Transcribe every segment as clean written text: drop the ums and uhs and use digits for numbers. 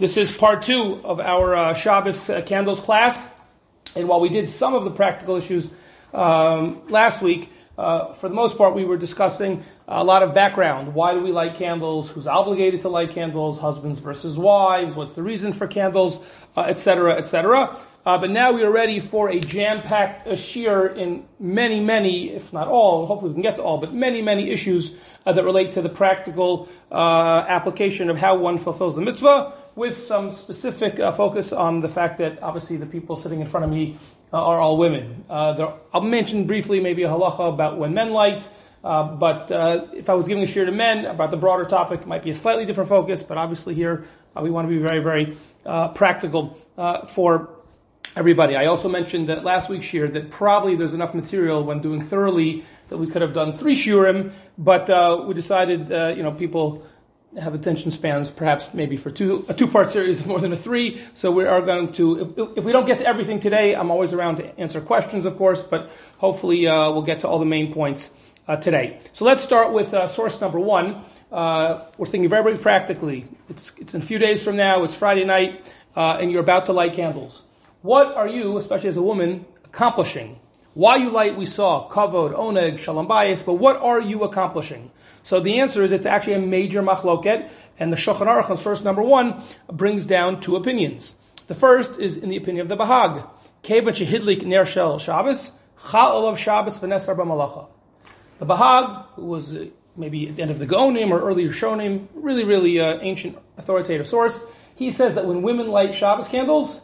This is part 2 of our Shabbos candles class. And while we did some of the practical issues last week, for the most part we were discussing a lot of background. Why do we light candles? Who's obligated to light candles? Husbands versus wives? What's the reason for candles? Etc., etc. But now we are ready for a jam-packed shiur in many, if not all, hopefully we can get to all, but many issues that relate to the practical application of how one fulfills the mitzvah, with some specific focus on the fact that obviously the people sitting in front of me are all women. I'll mention briefly maybe a halacha about when men light, but if I was giving a shiur to men about the broader topic, it might be a slightly different focus, but obviously here we want to be very practical for everybody. I also mentioned that last week's shiur that probably there's enough material when doing thoroughly that we could have done 3 shiurim, but we decided, people have attention spans perhaps maybe for a 2-part series more than a 3. So we are going to, if we don't get to everything today, I'm always around to answer questions, of course, but hopefully we'll get to all the main points today. So let's start with source number 1. We're thinking very practically. It's in a few days from now. It's Friday night, and you're about to light candles. What are you, especially as a woman, accomplishing? Why you light, we saw, kavod, oneg, shalom bayis, but what are you accomplishing? So the answer is it's actually a major machloket, and the Shulchan Aruch on source number 1 brings down 2 opinions. The first is in the opinion of the Bahag. Kevan shehidlik ner shel Shabbos, chal olav Shabbos v'nes arba malacha. The Bahag, who was maybe at the end of the Gaonim or earlier Shonim, really ancient authoritative source, he says that when women light Shabbos candles,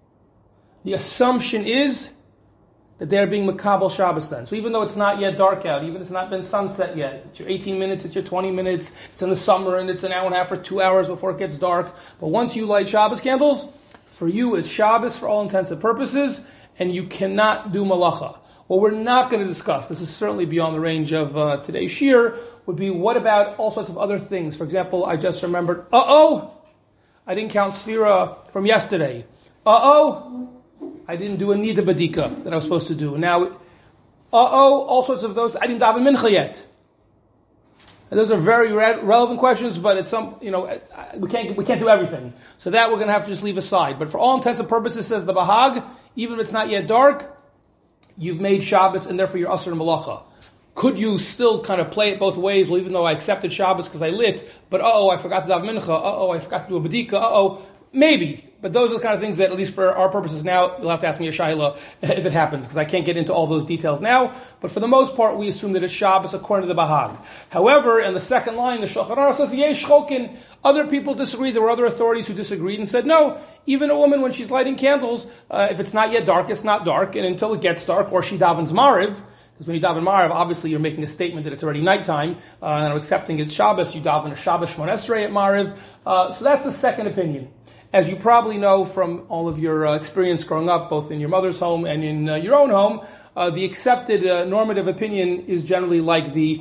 the assumption is that they're being makabel Shabbos then. So even though it's not yet dark out, even if it's not been sunset yet, it's your 18 minutes, it's your 20 minutes, it's in the summer and it's an hour and a half or 2 hours before it gets dark. But once you light Shabbos candles, for you it's Shabbos for all intents and purposes, and you cannot do malacha. What we're not going to discuss, this is certainly beyond the range of today's shiur, would be what about all sorts of other things. For example, I just remembered, I didn't count Sfira from yesterday. I didn't do a nida badika that I was supposed to do. Now, all sorts of those. I didn't daven mincha yet. And those are very relevant questions, but it's we can't do everything. So that we're going to have to just leave aside. But for all intents and purposes, says the Bahag, even if it's not yet dark, you've made Shabbos and therefore you're asur malacha. Could you still kind of play it both ways? Well, even though I accepted Shabbos because I lit, but I forgot to daven mincha. I forgot to do a badika. Maybe. But those are the kind of things that, at least for our purposes now, you'll have to ask me a shayla if it happens, because I can't get into all those details now. But for the most part, we assume that it's Shabbos according to the Bahag. However, in the second line, the Shulchan Aruch says, Yesh chokin. Other people disagreed. There were other authorities who disagreed and said, no, even a woman, when she's lighting candles, if it's not yet dark, it's not dark. And until it gets dark, or she davens Mariv, because when you daven Mariv, obviously you're making a statement that it's already nighttime, and I'm accepting it's Shabbos, you daven a Shabbos Shmon Esrei at Mariv. So that's the second opinion. As you probably know from all of your experience growing up, both in your mother's home and in your own home, the accepted normative opinion is generally like the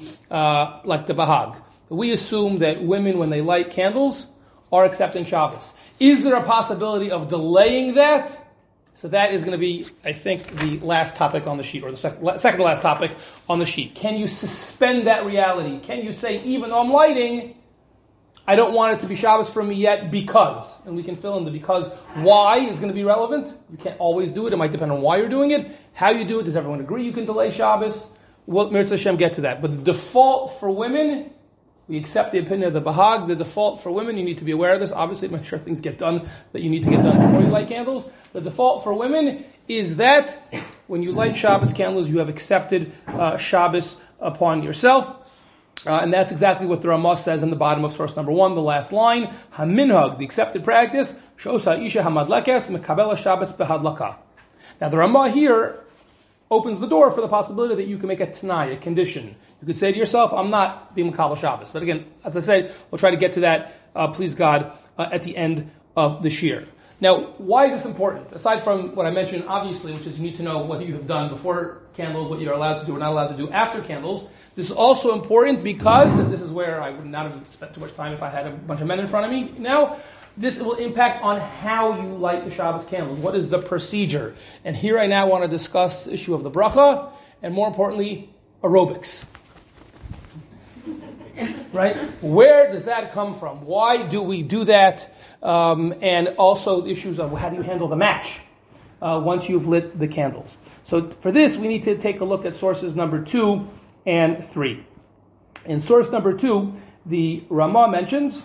Bahag. We assume that women, when they light candles, are accepting Shabbos. Is there a possibility of delaying that? So that is going to be, I think, the last topic on the sheet, or the second to last topic on the sheet. Can you suspend that reality? Can you say, even though I'm lighting, I don't want it to be Shabbos for me yet because, and we can fill in the because. Why is going to be relevant. You can't always do it. It might depend on why you're doing it, how you do it. Does everyone agree you can delay Shabbos? We'll, Mirza Hashem, get to that. But the default for women, we accept the opinion of the Bahag. The default for women, you need to be aware of this. Obviously, make sure things get done that you need to get done before you light candles. The default for women is that when you light Shabbos candles, you have accepted Shabbos upon yourself. And that's exactly what the Ramah says in the bottom of source number 1, the last line. Haminhag, the accepted practice, shosa isha hamadlekes mekabela Shabbos behadlaka. Now the Ramah here opens the door for the possibility that you can make a tanai, a condition. You could say to yourself, I'm not being mekabel Shabbos. But again, as I said, we'll try to get to that, please God, at the end of the shiur. Now, why is this important? Aside from what I mentioned, obviously, which is you need to know what you have done before candles, what you're allowed to do or not allowed to do after candles. This is also important because, and this is where I would not have spent too much time if I had a bunch of men in front of me now, this will impact on how you light the Shabbos candles. What is the procedure? And here I now want to discuss the issue of the bracha, and more importantly, aerobics. Right? Where does that come from? Why do we do that? And also issues of how do you handle the match once you've lit the candles. So for this, we need to take a look at sources number 2 and 3. In source number 2, the Ramah mentions,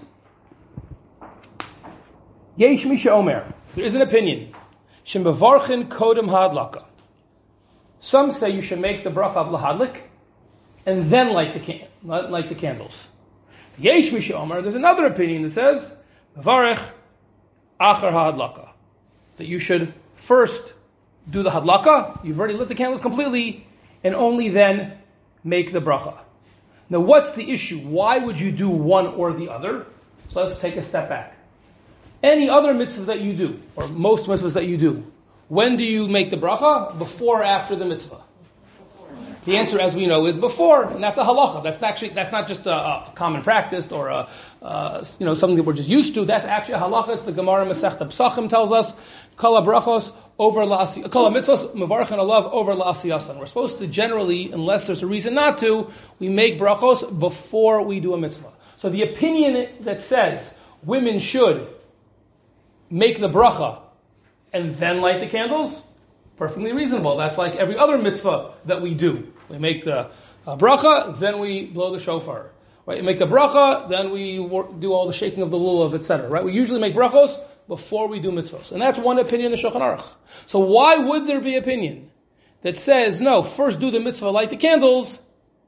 Yesh Misha Omer. There is an opinion. Shem bevarchin kodem hadlaka. Some say you should make the bracha of lahadlik and then light the candles. Yesh Misha Omer. There's another opinion that says bevarich achar hadlaka, that you should first do the hadlaka. You've already lit the candles completely, and only then make the bracha. Now, what's the issue? Why would you do one or the other? So let's take a step back. Any other mitzvah that you do, or most mitzvahs that you do, when do you make the bracha? Before or after the mitzvah? The answer, as we know, is before, and that's a halacha. That's not just a common practice or something that we're just used to. That's actually a halacha. It's the Gemara Masechta Pesachim tells us, kala brachos over la'asi, kala mitzvos mevarchen alav over la'asiyasan. We're supposed to generally, unless there's a reason not to, we make brachos before we do a mitzvah. So the opinion that says women should make the bracha and then light the candles, perfectly reasonable. That's like every other mitzvah that we do. We make the bracha, then we blow the shofar. Right? We make the bracha, then we do all the shaking of the lulav, etc. Right? We usually make brachos before we do mitzvahs. And that's one opinion in the Shulchan Aruch. So why would there be opinion that says, no, first do the mitzvah, light the candles,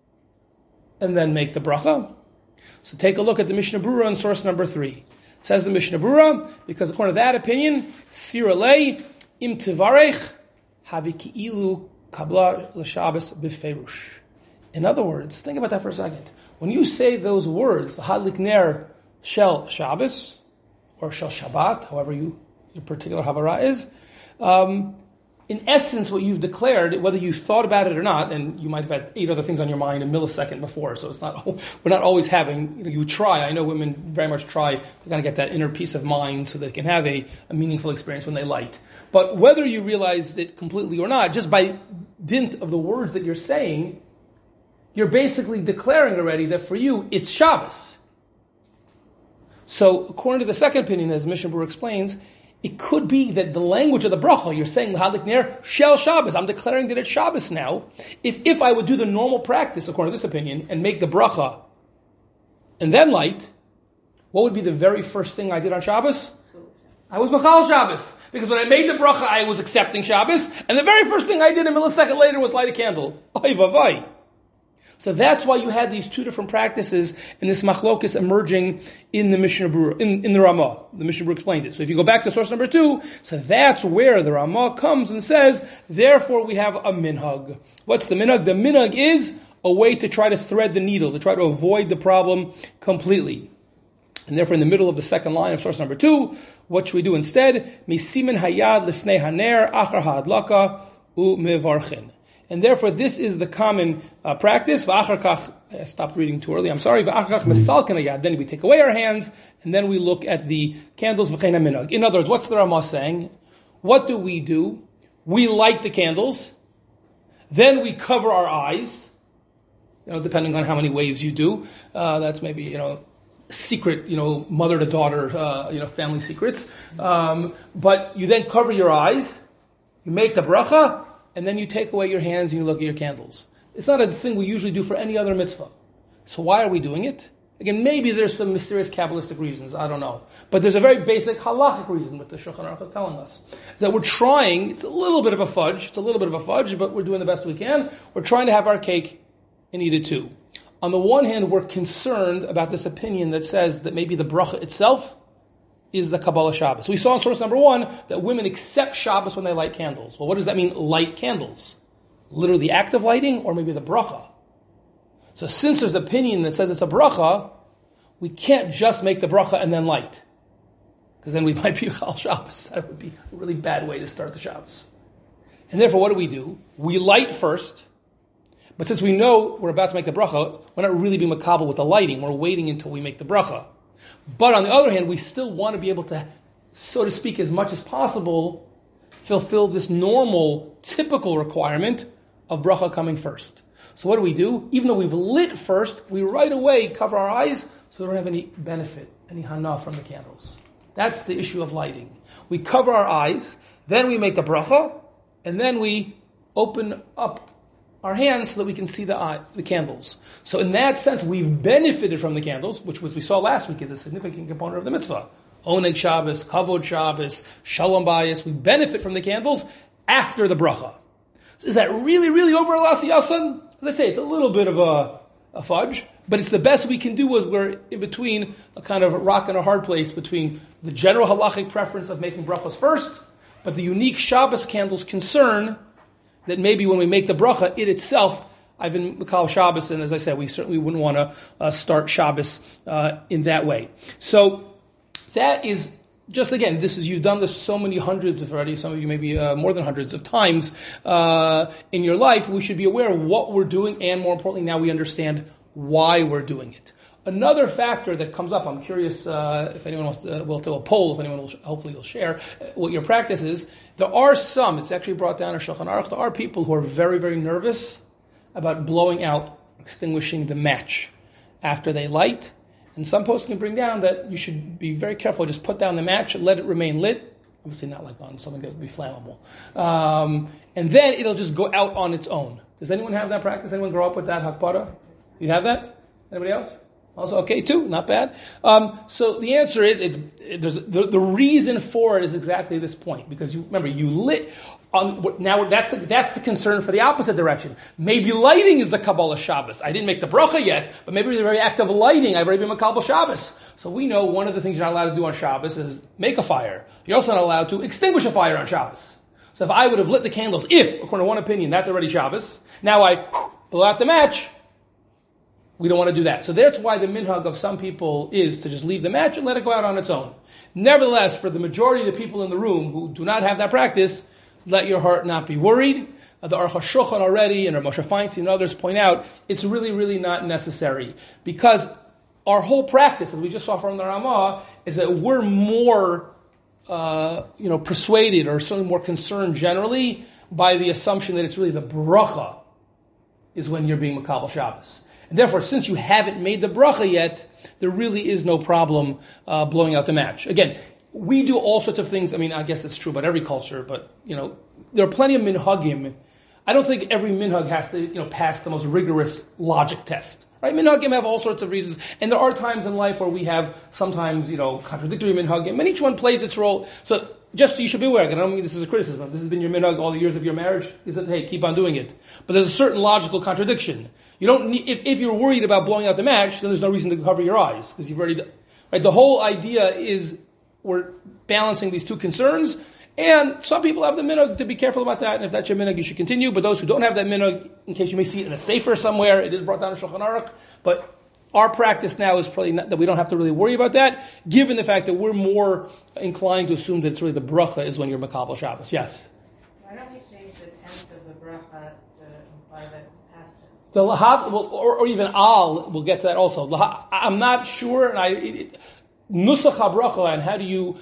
and then make the bracha? So take a look at the Mishnah Berurah in source number 3. Says the Mishnah Berurah, because according to that opinion, Siralei im tivarech havi ki'ilu kabla l'shabbos b'feirush. In other words, think about that for a second. When you say those words, hadlik ner shel Shabbos, or shel Shabbat, however your particular havara is, in essence, what you've declared, whether you thought about it or not, and you might have had 8 other things on your mind a millisecond before, so we're not always having, you try, I know women very much try to kind of get that inner peace of mind so they can have a meaningful experience when they light. But whether you realized it completely or not, just by dint of the words that you're saying, you're basically declaring already that for you, it's Shabbos. So, according to the second opinion, as Mishnah Berurah explains, it could be that the language of the bracha, you're saying l'hadlik ner shel Shabbos. I'm declaring that it's Shabbos now. If I would do the normal practice, according to this opinion, and make the bracha and then light, what would be the very first thing I did on Shabbos? I was machal Shabbos. Because when I made the bracha, I was accepting Shabbos, and the very first thing I did a millisecond later was light a candle. Oy vavai. So that's why you had these 2 different practices and this machlokes emerging in the Mishnah Berurah, in the Ramah. The Mishnah Berurah explained it. So if you go back to source number 2, so that's where the Ramah comes and says, therefore we have a minhag. What's the minhag? The minhag is a way to try to thread the needle, to try to avoid the problem completely. And therefore in the middle of the second line of source number 2, what should we do instead? Misimin hayad lifnei haner achar ha'adlaka u'mevarchin. And therefore, this is the common practice. I stopped reading too early. I'm sorry. Then we take away our hands, and then we look at the candles. In other words, what's the Ramah saying? What do? We light the candles, then we cover our eyes. Depending on how many waves you do, that's maybe secret, mother to daughter, family secrets. But you then cover your eyes. You make the bracha. And then you take away your hands and you look at your candles. It's not a thing we usually do for any other mitzvah. So why are we doing it? Again, maybe there's some mysterious Kabbalistic reasons, I don't know. But there's a very basic halachic reason what the Shulchan Aruch is telling us. That we're trying, it's a little bit of a fudge, but we're doing the best we can. We're trying to have our cake and eat it too. On the one hand, we're concerned about this opinion that says that maybe the bracha itself is the Kabbalah Shabbos. We saw in source number 1 that women accept Shabbos when they light candles. Well, what does that mean, light candles? Literally the act of lighting, or maybe the bracha? So since there's opinion that says it's a bracha, we can't just make the bracha and then light. Because then we might be Chal Shabbos. That would be a really bad way to start the Shabbos. And therefore, what do? We light first, but since we know we're about to make the bracha, we're not really being makabel with the lighting. We're waiting until we make the bracha. But on the other hand, we still want to be able to, so to speak, as much as possible, fulfill this normal, typical requirement of bracha coming first. So what do? Even though we've lit first, we right away cover our eyes so we don't have any benefit, any hana from the candles. That's the issue of lighting. We cover our eyes, then we make the bracha, and then we open up our hands so that we can see the candles. So in that sense, we've benefited from the candles, which was we saw last week is a significant component of the mitzvah. Oneg Shabbos, Kavod Shabbos, Shalom Bayis. We benefit from the candles after the bracha. So is that really, really over Lasi Yasan? As I say, it's a little bit of a fudge, but it's the best we can do as we're in between a kind of rock and a hard place between the general halachic preference of making brachas first, but the unique Shabbos candles concern that maybe when we make the bracha, it itself, I've been Makal Shabbos, and as I said, we certainly wouldn't want to start Shabbos in that way. So that is just, again, you've done this so many hundreds of already, some of you maybe more than hundreds of times in your life. We should be aware of what we're doing, and more importantly, now we understand why we're doing it. Another factor that comes up, I'm curious if anyone wants to, we'll do a poll, if anyone will, hopefully will share what your practice is. There are some, it's actually brought down in Shulchan Aruch, there are people who are very, very nervous about blowing out, extinguishing the match after they light. And some posts can bring down that you should be very careful, just put down the match, let it remain lit, obviously not like on something that would be flammable. And then it'll just go out on its own. Does anyone have that practice? Anyone grow up with that hakbara? You have that? Anybody else? Also okay too, not bad. So the answer is, the reason for it is exactly this point, because you lit on now. That's the concern for the opposite direction. Maybe lighting is the Kabbalah Shabbos. I didn't make the bracha yet, but maybe the very act of lighting, I've already been Makabal Shabbos. So we know one of the things you're not allowed to do on Shabbos is make a fire. You're also not allowed to extinguish a fire on Shabbos. So if I would have lit the candles, according to one opinion, that's already Shabbos. Now I blow out the match. We don't want to do that. So that's why the minhag of some people is to just leave the match and let it go out on its own. Nevertheless, for the majority of the people in the room who do not have that practice, let your heart not be worried. The Aruch HaShulchan already and Moshe Feinstein and others point out it's really, really not necessary, because our whole practice, as we just saw from the Ramah, is that we're more persuaded, or certainly more concerned generally, by the assumption that it's really the bracha is when you're being Makabal Shabbos. And therefore, since you haven't made the bracha yet, there really is no problem blowing out the match. Again, we do all sorts of things. I mean, I guess it's true about every culture, but there are plenty of minhagim. I don't think every minhag has to pass the most rigorous logic test. Right? Minhagim have all sorts of reasons, and there are times in life where we have sometimes contradictory minhagim, and each one plays its role. So just you should be aware. And I don't mean this is a criticism. This has been your minhag all the years of your marriage. Is that hey, keep on doing it. But there's a certain logical contradiction. You don't need, if you're worried about blowing out the match, then there's no reason to cover your eyes because you've already done. Right? The whole idea is we're balancing these two concerns. And some people have the minhag to be careful about that, and if that's your minhag, you should continue. But those who don't have that minhag, in case you may see it in a sefer somewhere, it is brought down in Shulchan Aruch. But our practice now is probably not, that we don't have to really worry about that, given the fact that we're more inclined to assume that it's really the bracha is when you're Makabal Shabbos. Yes? Why don't we change the tense of the bracha to imply that past tense? The lahab, or even al, we'll get to that also. I'm not sure, and nusach habracha, and how do you...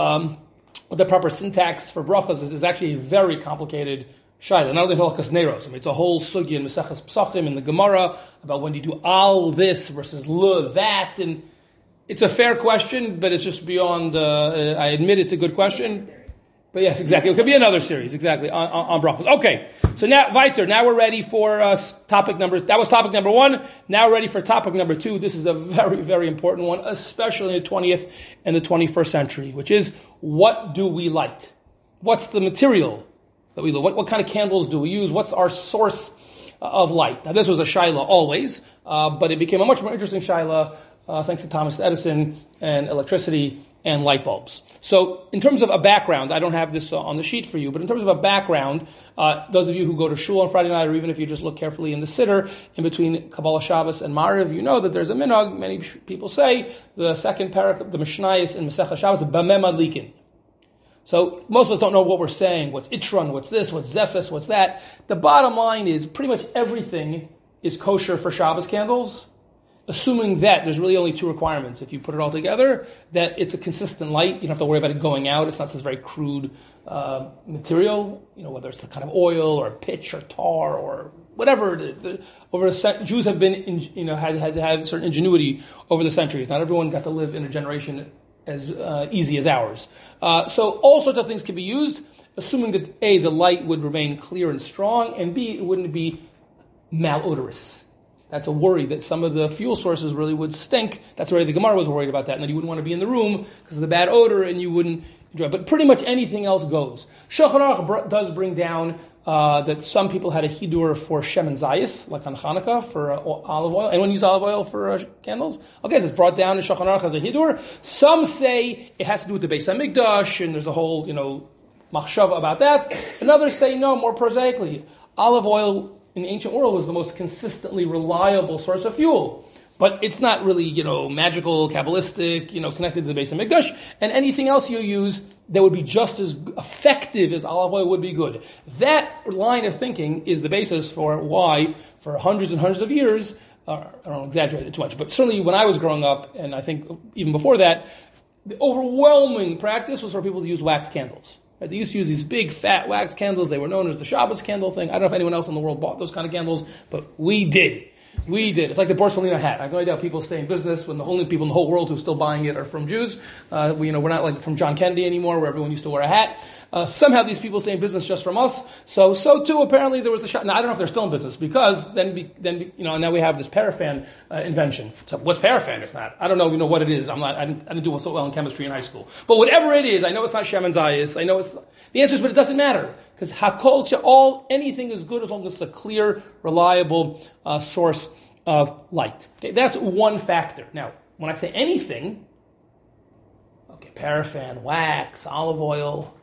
the proper syntax for brachas is actually a very complicated shayla. Not only Hilchos Neiros, it's a whole sugya in Maseches Pesachim in the Gemara about when you do al this versus l that, and it's a fair question, but it's just beyond. I admit it's a good question, but yes, exactly. It could be another series, exactly on brachas. Okay, so now weiter. Now we're ready for topic number. That was topic number 1. Now we're ready for topic number 2. This is a very, very important one, especially in the 20th and the 21st century, which is what do we light? What's the material that we light? What kind of candles do we use? What's our source of light? Now, this was a shaila always, but it became a much more interesting shaila thanks to Thomas Edison and electricity and light bulbs. So in terms of a background, I don't have this on the sheet for you, but in terms of a background, those of you who go to shul on Friday night, or even if you just look carefully in the siddur, in between Kabbalah Shabbos and Mariv, you know that there's a minhag. Many people say the second parak, the Mishnayos in Masechah Shabbos, Bameh Madlikin. So most of us don't know what we're saying. What's Itron, what's this, what's Zephys, what's that. The bottom line is pretty much everything is kosher for Shabbos candles, assuming that there's really only 2 requirements. If you put it all together, that it's a consistent light. You don't have to worry about it going out. It's not this very crude material, whether it's the kind of oil or pitch or tar or whatever. Jews have been, had certain ingenuity over the centuries. Not everyone got to live in a generation as easy as ours. So all sorts of things can be used, assuming that A, the light would remain clear and strong, and B, it wouldn't be malodorous. That's a worry that some of the fuel sources really would stink. That's why the Gemara was worried about that, and that you wouldn't want to be in the room because of the bad odor, and you wouldn't enjoy it. But pretty much anything else goes. Shulchan Aruch does bring down that some people had a hidur for Shemen Zayis, like on Hanukkah, for olive oil. Anyone use olive oil for candles? Okay, so it's brought down in Shulchan Aruch as a hidur. Some say it has to do with the Beis HaMikdash, and there's a whole, machshava about that. And others say, no, more prosaically. Olive oil in the ancient world was the most consistently reliable source of fuel. But it's not really, magical, Kabbalistic, connected to the Beis HaMikdash. And anything else you use that would be just as effective as olive oil would be good. That line of thinking is the basis for why, for hundreds and hundreds of years, I don't exaggerate it too much, but certainly when I was growing up, and I think even before that, the overwhelming practice was for people to use wax candles. Right? They used to use these big, fat wax candles. They were known as the Shabbos candle thing. I don't know if anyone else in the world bought those kind of candles, but we did. We did. It's like the Borsalino hat. I have no idea how people stay in business when the only people in the whole world who are still buying it are from Jews. We're not like from John Kennedy anymore, where everyone used to wear a hat. Somehow these people stay in business just from us. So too apparently there was the shot. Now I don't know if they're still in business because then now we have this paraffin invention. So what's paraffin? It's not. I don't know. What it is. I didn't do so well in chemistry in high school. But whatever it is, I know it's not Shemen Zayis. I know it's the answer is, but it doesn't matter because anything is good as long as it's a clear, reliable source of light. Okay, that's one factor. Now, when I say anything, paraffin, wax, olive oil,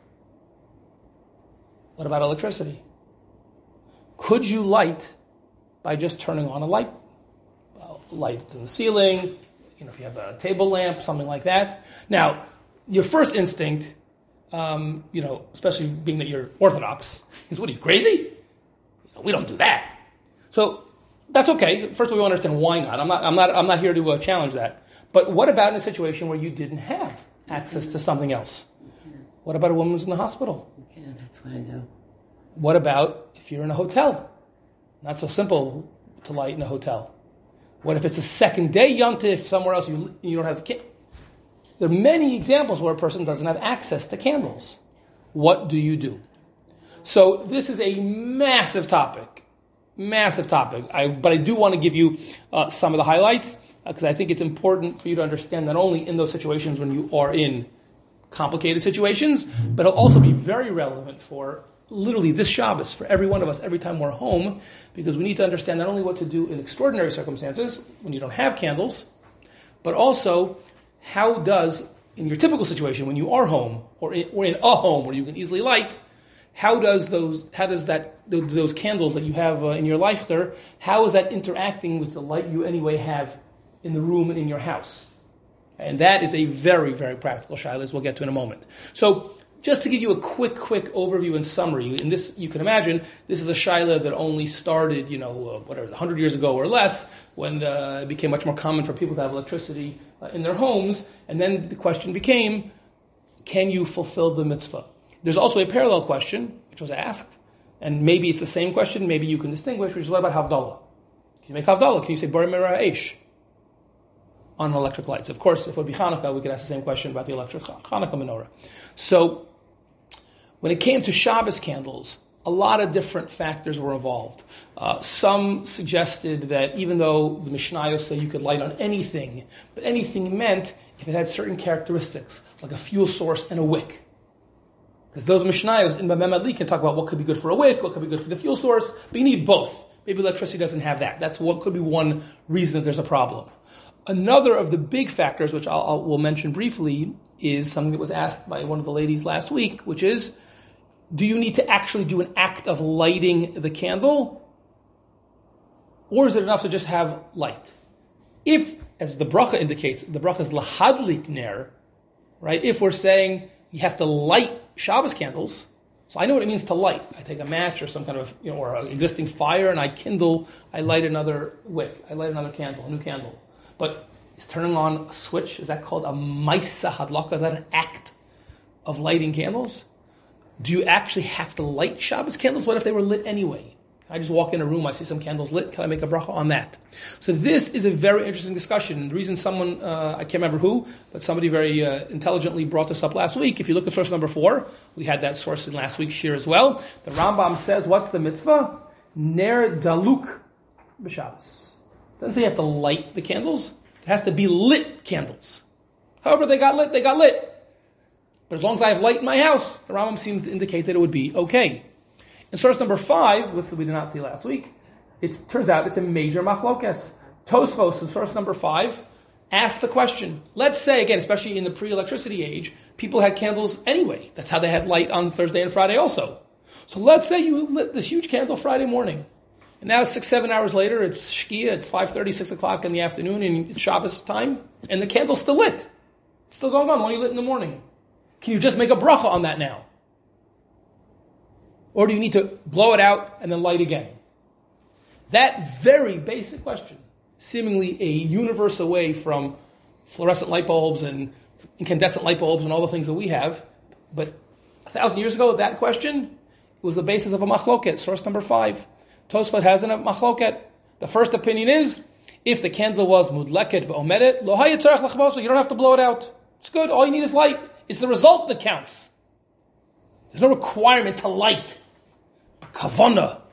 what about electricity? Could you light by just turning on a light? Well, light in the ceiling, if you have a table lamp, something like that. Now, your first instinct, especially being that you're Orthodox, is, what are you, crazy? We don't do that. So that's okay. First of all, we want to understand why not. I'm not here to challenge that. But what about in a situation where you didn't have access to something else? What about a woman who's in the hospital? Yeah, that's what I know. What about if you're in a hotel? Not so simple to light in a hotel. What if it's the second day Yom Tif somewhere else you don't have the kit? There are many examples where a person doesn't have access to candles. What do you do? So this is a massive topic. But I do want to give you some of the highlights because I think it's important for you to understand not only in those situations when you are in complicated situations, but it'll also be very relevant for literally this Shabbos, for every one of us, every time we're home, because we need to understand not only what to do in extraordinary circumstances when you don't have candles, but also how does, in your typical situation, when you are home or in a home where you can easily light, how does those candles that you have in your lighter, how is that interacting with the light you anyway have in the room and in your house? And that is a very, very practical shaila, as we'll get to in a moment. So, just to give you a quick overview and summary, and this, you can imagine, this is a shaila that only started, 100 years ago or less, when it became much more common for people to have electricity in their homes, and then the question became, can you fulfill the mitzvah? There's also a parallel question, which was asked, and maybe it's the same question, maybe you can distinguish, which is what about Havdalah? Can you make Havdalah? Can you say Bar Mirah Eish on electric lights? Of course, if it would be Hanukkah, we could ask the same question about the electric Hanukkah menorah. So, when it came to Shabbos candles, a lot of different factors were involved. Some suggested that even though the Mishnayos say you could light on anything, but anything meant if it had certain characteristics, like a fuel source and a wick. Because those Mishnayos in Bameh Madli can talk about what could be good for a wick, what could be good for the fuel source, but you need both. Maybe electricity doesn't have that. That's what could be one reason that there's a problem. Another of the big factors, which we'll mention briefly, is something that was asked by one of the ladies last week, which is, do you need to actually do an act of lighting the candle? Or is it enough to just have light? If, as the bracha indicates, the bracha is lahadlik ner, right? If we're saying you have to light Shabbos candles, so I know what it means to light. I take a match or some kind of, or an existing fire and I light another wick, I light another candle, a new candle. But is turning on a switch, is that called a maisa hadlaka? Is that an act of lighting candles? Do you actually have to light Shabbos candles? What if they were lit anyway? I just walk in a room, I see some candles lit, can I make a bracha on that? So this is a very interesting discussion. The reason someone, I can't remember who, but somebody very intelligently brought this up last week. If you look at source number 4, we had that source in last week's shir as well. The Rambam says, what's the mitzvah? Ner daluk b'Shabbos. Doesn't say you have to light the candles. It has to be lit candles. However they got lit, they got lit. But as long as I have light in my house, the Rambam seems to indicate that it would be okay. In source number 5, which we did not see last week, it turns out it's a major machlokes. Tosfos in source number 5 asked the question. Let's say, again, especially in the pre-electricity age, people had candles anyway. That's how they had light on Thursday and Friday also. So let's say you lit this huge candle Friday morning. And now 6-7 hours later, it's Shkia, it's 5:30, 6 o'clock in the afternoon, and it's Shabbos time, and the candle's still lit. It's still going on when you lit in the morning. Can you just make a bracha on that now? Or do you need to blow it out and then light again? That very basic question, seemingly a universe away from fluorescent light bulbs and incandescent light bulbs and all the things that we have, but 1,000 years ago, that question was the basis of a machloket, source number 5. Tosfot has a machloket. The first opinion is, if the candle was mudleket v'omeret, lo hayitzarech lachboso, you don't have to blow it out. It's good, all you need is light. It's the result that counts. There's no requirement to light. Kavana.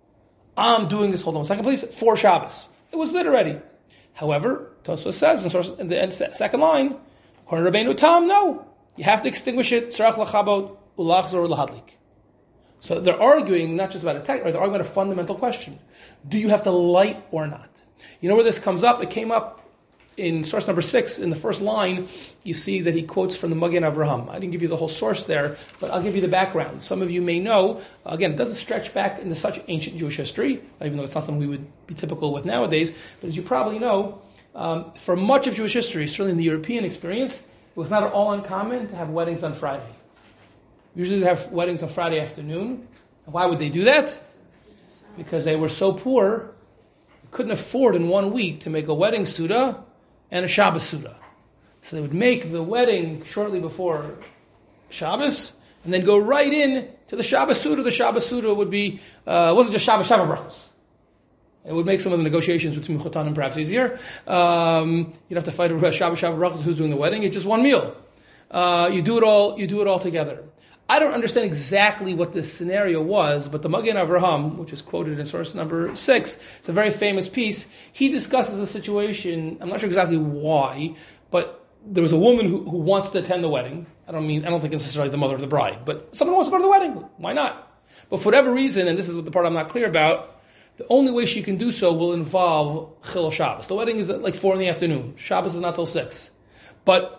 I'm doing this, hold on a second please, for Shabbos. It was lit already. However, Tosfos says in the second line, according to Rabbeinu Tam, no. You have to extinguish it, tzarech lachabot, ulachzor lahadlik. So they're arguing not just about a text, they're arguing about a fundamental question. Do you have to light or not? You know where this comes up? It came up in source number 6, in the first line, you see that he quotes from the Magen Avraham. I didn't give you the whole source there, but I'll give you the background. Some of you may know, again, it doesn't stretch back into such ancient Jewish history, even though it's not something we would be typical with nowadays, but as you probably know, for much of Jewish history, certainly in the European experience, it was not at all uncommon to have weddings on Friday. Usually they have weddings on Friday afternoon. And why would they do that? Because they were so poor, they couldn't afford in 1 week to make a wedding Suda and a Shabbos Suda. So they would make the wedding shortly before Shabbos, and then go right in to the Shabbos Suda. The Shabbos Suda would be, wasn't just Shabbos Brachos. It would make some of the negotiations between Chotanim perhaps easier. You'd have to fight over Shabbos Brachos, who's doing the wedding. It's just one meal. You do it all together. I don't understand exactly what this scenario was, but the Magen Avraham, which is quoted in source number 6, it's a very famous piece. He discusses a situation, I'm not sure exactly why, but there was a woman who wants to attend the wedding. I don't think it's necessarily the mother of the bride, but someone wants to go to the wedding. Why not? But for whatever reason, and this is the part I'm not clear about, the only way she can do so will involve Chil Shabbos. The wedding is at like 4 in the afternoon. Shabbos is not till 6. But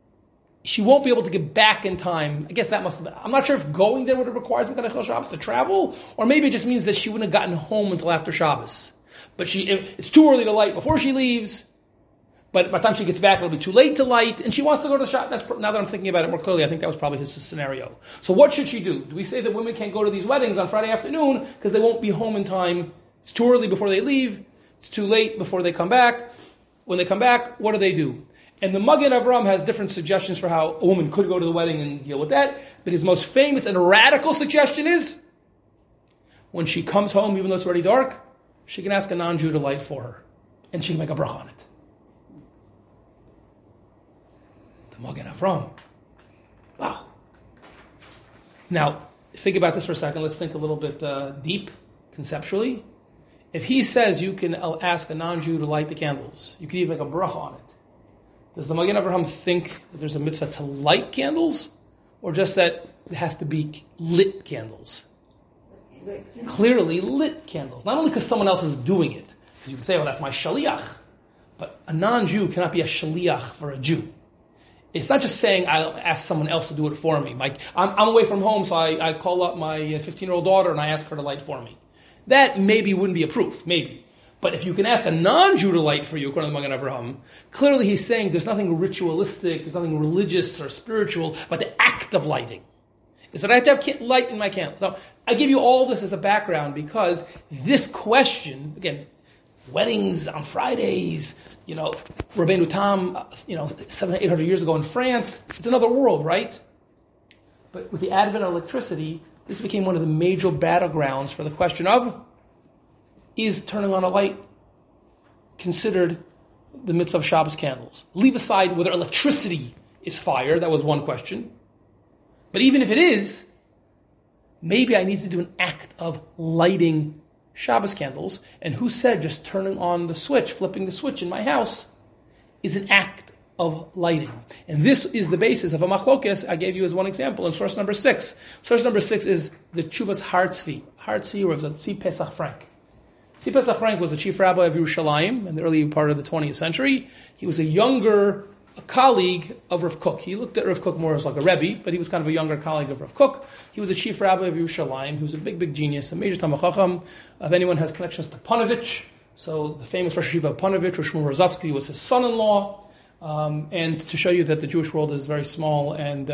she won't be able to get back in time. I guess that must have been, I'm not sure if going there would have required some kind of Chil Shabbos to travel, or maybe it just means that she wouldn't have gotten home until after Shabbos. But it's too early to light before she leaves, but by the time she gets back, it'll be too late to light, and she wants to go to the Shabbos. Now that I'm thinking about it more clearly, I think that was probably his scenario. So what should she do? Do we say that women can't go to these weddings on Friday afternoon because they won't be home in time? It's too early before they leave. It's too late before they come back. When they come back, what do? And the Magen Avraham has different suggestions for how a woman could go to the wedding and deal with that. But his most famous and radical suggestion is, when she comes home, even though it's already dark, she can ask a non-Jew to light for her. And she can make a bracha on it. The Magen Avraham. Wow. Now, think about this for a second. Let's think a little bit deep, conceptually. If he says you can ask a non-Jew to light the candles, you can even make a bracha on it. Does the Magen Avraham think that there's a mitzvah to light candles, or just that it has to be lit candles? Clearly lit candles. Not only because someone else is doing it. You can say, oh, that's my shaliach. But a non-Jew cannot be a shaliach for a Jew. It's not just saying I'll ask someone else to do it for me. I'm away from home, so I call up my 15-year-old daughter and I ask her to light for me. That maybe wouldn't be a proof, maybe. But if you can ask a non-Jew to light for you, according to the Magen Avraham, clearly he's saying there's nothing ritualistic, there's nothing religious or spiritual, but the act of lighting. Is that I have to have light in my candle. Now, I give you all this as a background because this question, again, weddings on Fridays, Rabbeinu Tam, 700, 800 years ago in France, it's another world, right? But with the advent of electricity, this became one of the major battlegrounds for the question of is turning on a light considered the mitzvah of Shabbos candles? Leave aside whether electricity is fire, that was one question. But even if it is, maybe I need to do an act of lighting Shabbos candles. And who said just turning on the switch, flipping the switch in my house, is an act of lighting? And this is the basis of a machlokes I gave you as one example in source number 6. Source number 6 is the Tshuvas Hartzvi. Hartzvi was a Tzvi Pesach Frank. Tzvi Pesach Frank was the chief rabbi of Yerushalayim in the early part of the 20th century. He was a younger colleague of Rav Kook. He looked at Rav Kook more as like a Rebbe, but he was kind of a younger colleague of Rav Kook. He was the chief rabbi of Yerushalayim. He was a big genius, a major Talmid Chacham. If anyone has connections to Panovich, so the famous Rosh Yeshiva of Panovich, Rosh Shmuel Rozovsky, was his son-in-law. And to show you that the Jewish world is very small and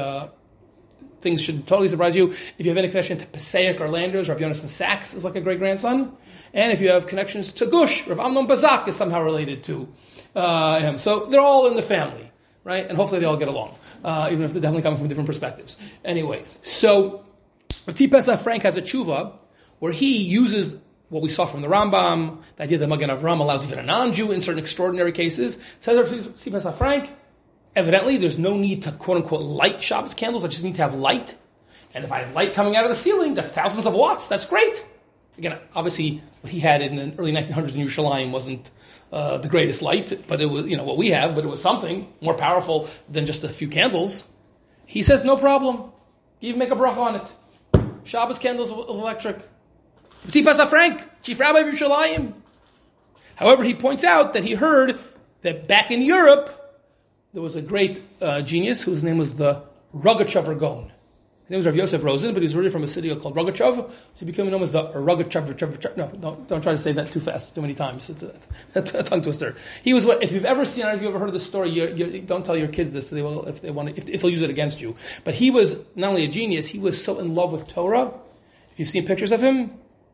things should totally surprise you, if you have any connection to Pesach or Landers, Rabbi Yonason Sachs is like a great-grandson. And if you have connections to Gush, Rav Amnon Bazak is somehow related to him. So they're all in the family, right? And hopefully they all get along, even if they're definitely coming from different perspectives. Anyway, so Tzvi Pesach Frank has a tshuva where he uses what we saw from the Rambam, the idea that Magen Avraham allows even a non-Jew in certain extraordinary cases. Says Tzvi Pesach Frank, evidently there's no need to quote-unquote light Shabbos candles, I just need to have light. And if I have light coming out of the ceiling, that's thousands of watts, that's great. Again, obviously what he had in the early 1900s in Yerushalayim wasn't the greatest light, but it was, what we have, but it was something more powerful than just a few candles. He says, no problem. You even make a bracha on it. Shabbos candles electric. Tzvi Pesach Frank, chief rabbi of Yerushalayim. However, he points out that he heard that back in Europe, there was a great genius whose name was the Rogachover Gaon. His name was Rav Yosef Rosen, but he was originally from a city called Rogachov, so he became known as the Rogachover. No, don't try to say that too fast, too many times. It's a tongue twister. He was what? If you've ever seen, if you've ever heard of the story, you don't tell your kids this. So they will, if they'll use it against you. But he was not only a genius, he was so in love with Torah. If you've seen pictures of him,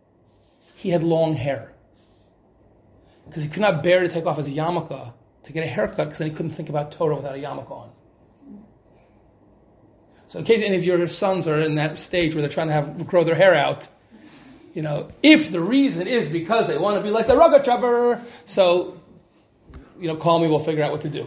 he had long hair because he could not bear to take off his yarmulke to get a haircut, because then he couldn't think about Torah without a yarmulke on. So in case any of your sons are in that stage where they're trying to grow their hair out, if the reason is because they want to be like the Rogachover, so, call me, we'll figure out what to do.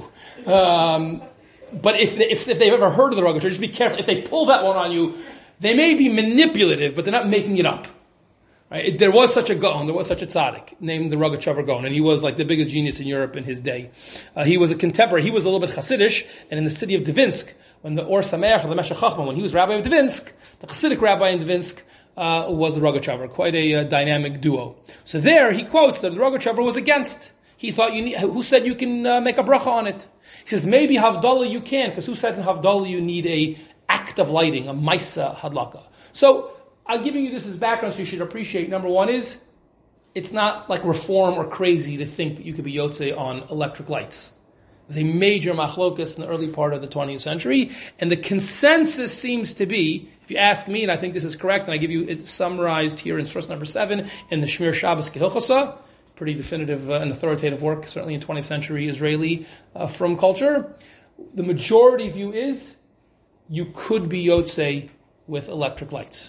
But if they've ever heard of the Rogachover, just be careful. If they pull that one on you, they may be manipulative, but they're not making it up. Right? There was such a Gaon, there was such a tzaddik named the Rogachover Gaon, and he was like the biggest genius in Europe in his day. He was a contemporary. He was a little bit Hasidish, and in the city of Dvinsk, when the Or Sameach, the Meshech Chochmah, when he was rabbi of Dvinsk, the Hasidic rabbi in Dvinsk was the Rogachover, quite a dynamic duo. So there he quotes that the Rogachover was against. He thought, who said you can make a bracha on it? He says, maybe Havdalah you can, because who said in Havdalah you need a act of lighting, a Maisa Hadlaka? So, I'm giving you this as background so you should appreciate, number one is, it's not like reform or crazy to think that you could be Yotzei on electric lights. It was a major machlokas in the early part of the 20th century, and the consensus seems to be, if you ask me, and I think this is correct, and I give you it summarized here in source number 7, in the Shmir Shabbos Kehilchasa, pretty definitive and authoritative work, certainly in 20th century Israeli from culture, the majority view is, you could be Yotzei with electric lights.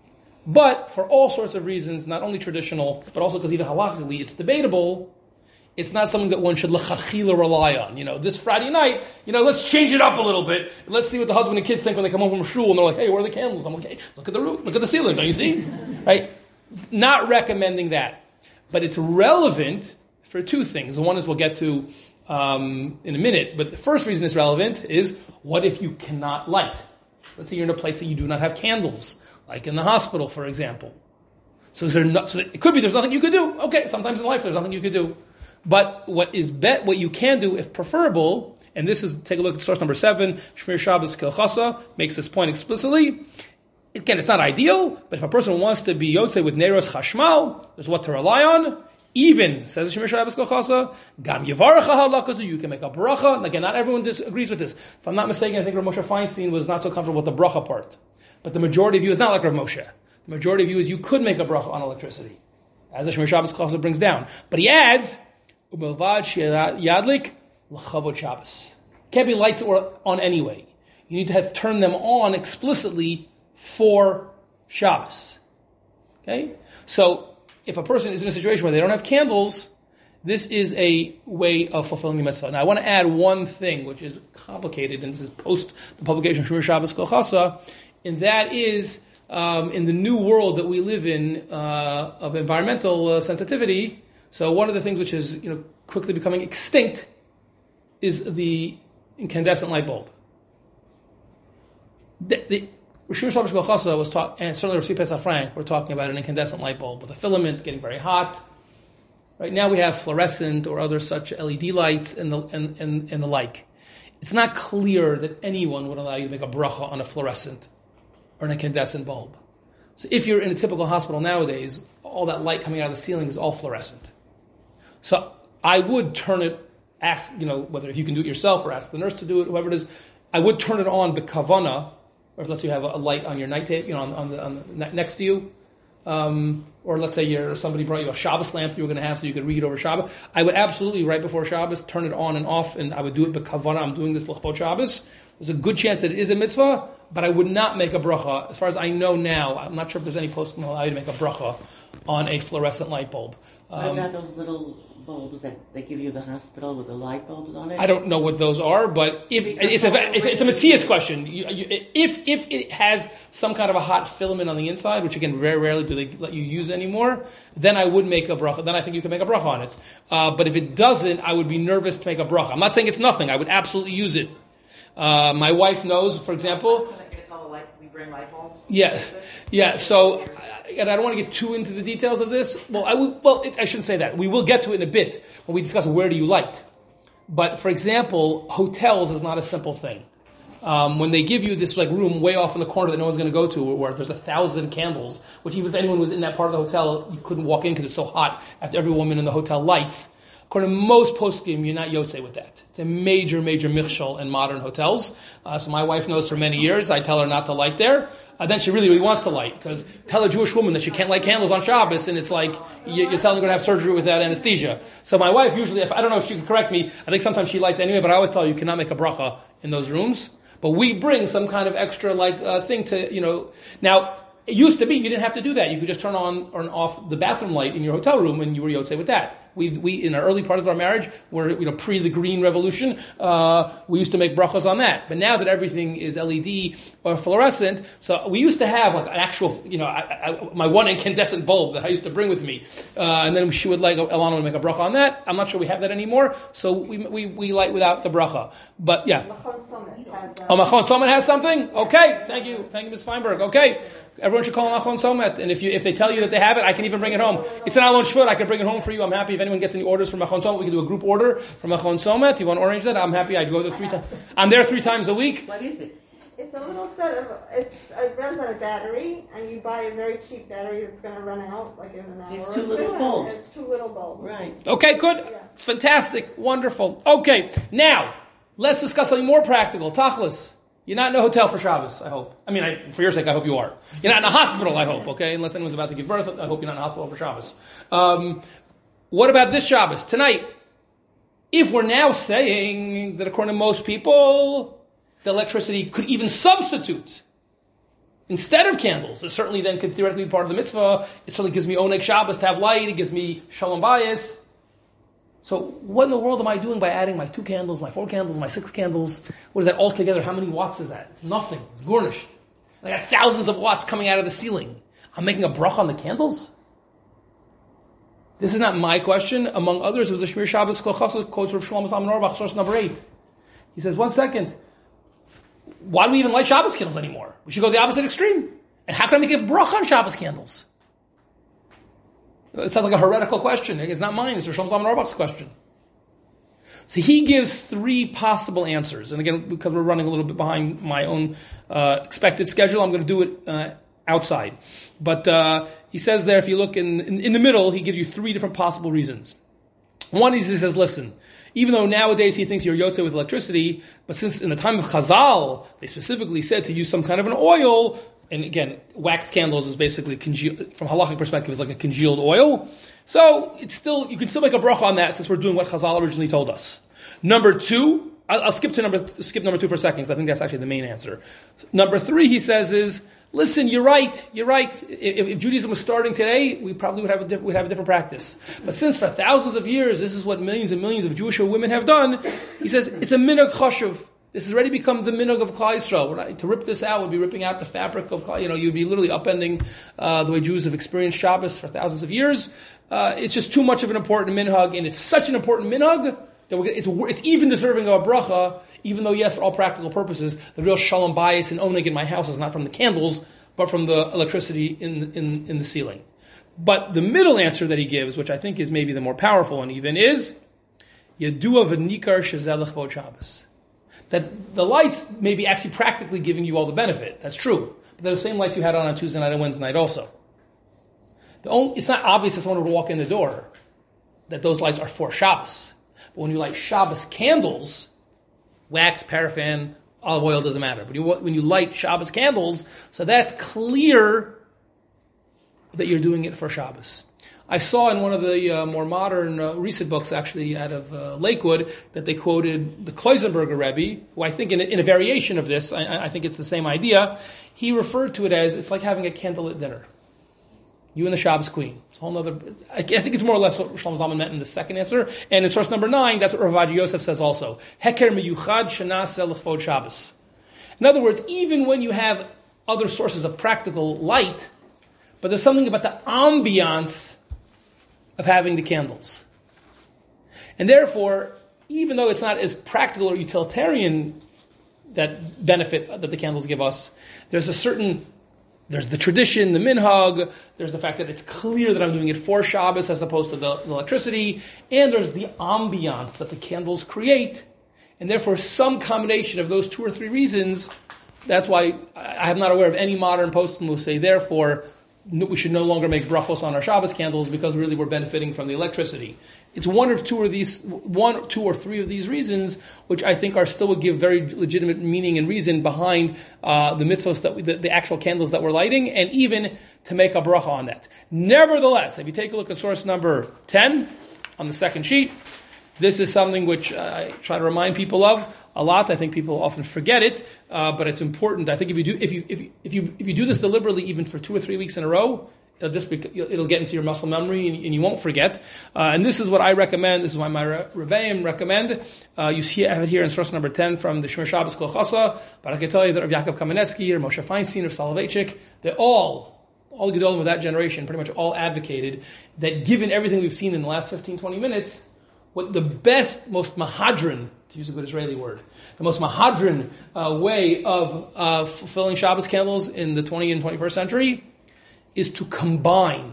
But for all sorts of reasons, not only traditional, but also because even halachically it's debatable, it's not something that one should l'chadchila rely on. This Friday night, let's change it up a little bit. Let's see what the husband and kids think when they come home from shul and they're like, hey, where are the candles? I'm like, hey, look at the roof, look at the ceiling, don't you see? Right? Not recommending that. But it's relevant for two things. The one is we'll get to in a minute, but the first reason it's relevant is, what if you cannot light? Let's say you're in a place that you do not have candles, like in the hospital, for example. So it could be there's nothing you could do. Okay, sometimes in life there's nothing you could do. But what you can do, if preferable, and this is, take a look at source number 7, Shmir Shabbos Kehilchasa, makes this point explicitly. Again, it's not ideal, but if a person wants to be Yotzei with Neiros Chashmal, there's what to rely on. Even, says Shmir Shabbos Kehilchasa, Gam Yevarach HaHalakazu, you can make a bracha. And again, not everyone disagrees with this. If I'm not mistaken, I think Rav Moshe Feinstein was not so comfortable with the bracha part. But the majority view is not like Rav Moshe. The majority view is you could make a bracha on electricity, as the Shmir Shabbos Kehilchasa brings down. But he adds, Umelvad Yadlik L'Chavod Shabbos. Can't be lights that were on anyway. You need to have turned them on explicitly for Shabbos. Okay? So, if a person is in a situation where they don't have candles, this is a way of fulfilling the mitzvah. Now, I want to add one thing, which is complicated, and this is post the publication of Shmir Shabbos Kol Chasa, and that is in the new world that we live in of environmental sensitivity. So, one of the things which is quickly becoming extinct is the incandescent light bulb. The Shmir Shabbos Kol Chasa was talking, and certainly Rav Pesach Frank, we're talking about an incandescent light bulb with a filament getting very hot. Right now we have fluorescent or other such LED lights and the like. It's not clear that anyone would allow you to make a bracha on a fluorescent or an incandescent bulb. So if you're in a typical hospital nowadays, all that light coming out of the ceiling is all fluorescent. So I would turn it, ask, whether if you can do it yourself or ask the nurse to do it, whoever it is, I would turn it on b'kavana, or if let's say you have a light on your night table, on the next to you. Or let's say somebody brought you a Shabbos lamp you were going to have so you could read over Shabbos. I would absolutely, right before Shabbos, turn it on and off, and I would do it b'kavana. I'm doing this l'chbot Shabbos. There's a good chance that it is a mitzvah, but I would not make a bracha. As far as I know now, I'm not sure if there's any post that allow you to make a bracha on a fluorescent light bulb. What about those little bulbs that they give you in the hospital with the light bulbs on it? I don't know what those are, but if it's a Matthias question. If it has some kind of a hot filament on the inside, which again very rarely do they let you use anymore, then I would make a bracha. Then I think you can make a bracha on it. But if it doesn't, I would be nervous to make a bracha. I'm not saying it's nothing. I would absolutely use it. My wife knows, for example. It's all we bring light bulbs. Yeah. So, and I don't want to get too into the details of this. I shouldn't say that. We will get to it in a bit when we discuss where do you light. But for example, hotels is not a simple thing. When they give you this room way off in the corner that no one's going to go to, where there's 1,000 candles, which even if anyone was in that part of the hotel, you couldn't walk in because it's so hot after every woman in the hotel lights. According to most poskim, you're not yotzei with that. It's a major, major michshol in modern hotels. So my wife knows for many years, I tell her not to light there. Then she really, really wants to light, because tell a Jewish woman that she can't light candles on Shabbos, and it's like, you're telling her you're going to have surgery without anesthesia. So my wife usually, I don't know if she can correct me, I think sometimes she lights anyway, but I always tell her you cannot make a bracha in those rooms. But we bring some kind of extra thing to, now, it used to be you didn't have to do that. You could just turn on or off the bathroom light in your hotel room, and you were yotzei with that. We in our early part of our marriage, where pre the green revolution, we used to make brachas on that. But now that everything is LED or fluorescent, so we used to have an actual, my one incandescent bulb that I used to bring with me, and then she would Alana would make a bracha on that. I'm not sure we have that anymore, so we light without the bracha. But yeah, Machon Somet has something. Okay, thank you, Ms. Feinberg. Okay. Everyone should call Machon Somet, and if they tell you that they have it, I can even bring it home. It's an Alon Shvut. I can bring it home for you. I'm happy if anyone gets any orders from Machon Somet. We can do a group order from Machon Somet. You want to arrange that? I'm happy. I go there 3 times. I'm there 3 times a week. What is it? It's a little set of. It runs on a battery, and you buy a very cheap battery that's going to run out in an hour. It's 2 little bulbs. It's 2 little bulbs. Right. Okay. Good. Yeah. Fantastic. Wonderful. Okay. Now let's discuss something more practical. Tachlis. You're not in a hotel for Shabbos, I hope. I mean, for your sake, I hope you are. You're not in a hospital, I hope, okay? Unless anyone's about to give birth, I hope you're not in a hospital for Shabbos. What about this Shabbos, tonight? If we're now saying that according to most people, the electricity could even substitute instead of candles, it certainly then could theoretically be part of the mitzvah. It certainly gives me Oneg Shabbos to have light. It gives me Shalom Bayis. So what in the world am I doing by adding my 2 candles, my 4 candles, my 6 candles? What is that all together? How many watts is that? It's nothing. It's garnished. I got thousands of watts coming out of the ceiling. I'm making a bracha on the candles? This is not my question. Among others, it was a Shmir Shabbos Kol Chassid quotes from Shlomo Zalman Auerbach, source number 8. He says, 1 second. Why do we even light Shabbos candles anymore? We should go the opposite extreme. And how can I make a bracha on Shabbos candles? It sounds like a heretical question. It's not mine. It's Shlomo Zalman Auerbach's question. So he gives 3 possible answers. And again, because we're running a little bit behind my own expected schedule, I'm going to do it outside. But he says there, if you look in the middle, he gives you 3 different possible reasons. One is he says, listen, even though nowadays he thinks you're yotzei with electricity, but since in the time of Chazal, they specifically said to use some kind of an oil. And again, wax candles is basically from halachic perspective is like a congealed oil. So it's still, you can still make a bracha on that since we're doing what Chazal originally told us. Number 2, I'll skip number 2 for a second because I think that's actually the main answer. Number 3, he says, is Listen, you're right. If Judaism was starting today, we probably would have a different practice. But since for thousands of years, this is what millions and millions of Jewish women have done, he says it's a minhag chashuv. This has already become the minhag of Klal Yisrael. Right? To rip this out would be ripping out the fabric of Klal. You'd be literally upending the way Jews have experienced Shabbos for thousands of years. It's just too much of an important minhag, and it's such an important minhag that it's even deserving of a bracha, even though, yes, for all practical purposes, the real shalom bayis and oneg in my house is not from the candles, but from the electricity in the ceiling. But the middle answer that he gives, which I think is maybe the more powerful one even, is Yadua v'nikar shezelech v'od Shabbos. That the lights may be actually practically giving you all the benefit. That's true. But they're the same lights you had on Tuesday night and Wednesday night also. It's not obvious that someone would walk in the door that those lights are for Shabbos. But when you light Shabbos candles, wax, paraffin, olive oil, doesn't matter. But when you light Shabbos candles, so that's clear that you're doing it for Shabbos. I saw in one of the more modern recent books, actually out of Lakewood, that they quoted the Kloisenberger Rebbe, who I think in a variation of this, I think it's the same idea. He referred to it as, it's like having a candlelit dinner. You and the Shabbos queen. It's a whole other. I think it's more or less what Shlomo Zalman meant in the second answer. And in source number 9, that's what Rav Yosef says also. Heker miyuchad shenaseh l'chvod Shabbos. In other words, even when you have other sources of practical light, but there's something about the ambiance of having the candles. And therefore, even though it's not as practical or utilitarian that benefit that the candles give us, there's the tradition, the minhag, there's the fact that it's clear that I'm doing it for Shabbos as opposed to the electricity, and there's the ambiance that the candles create, and therefore some combination of those 2 or 3 reasons, that's why I am not aware of any modern poskim who say, therefore, we should no longer make brachos on our Shabbos candles because really we're benefiting from the electricity. It's one, 2 or 3 of these reasons, which I think would give very legitimate meaning and reason behind the mitzvos the actual candles that we're lighting, and even to make a bracha on that. Nevertheless, if you take a look at source number 10 on the second sheet, this is something which I try to remind people of a lot. I think people often forget it, but it's important. I think if you do this deliberately, even for 2 or 3 weeks in a row, it'll get into your muscle memory and you won't forget. And this is what I recommend. This is why my Rebbeim recommend. You have it here in source number 10 from the Shmir Shabbos Kol Chasa. But I can tell you that Rav Yaakov Kamenetsky or Moshe Feinstein or Soloveitchik, they all the Gedolim of that generation pretty much all advocated that given everything we've seen in the last 15, 20 minutes, what the best, most mahadran, to use a good Israeli word, the most mahadran way of fulfilling Shabbos candles in the 20th and 21st century is to combine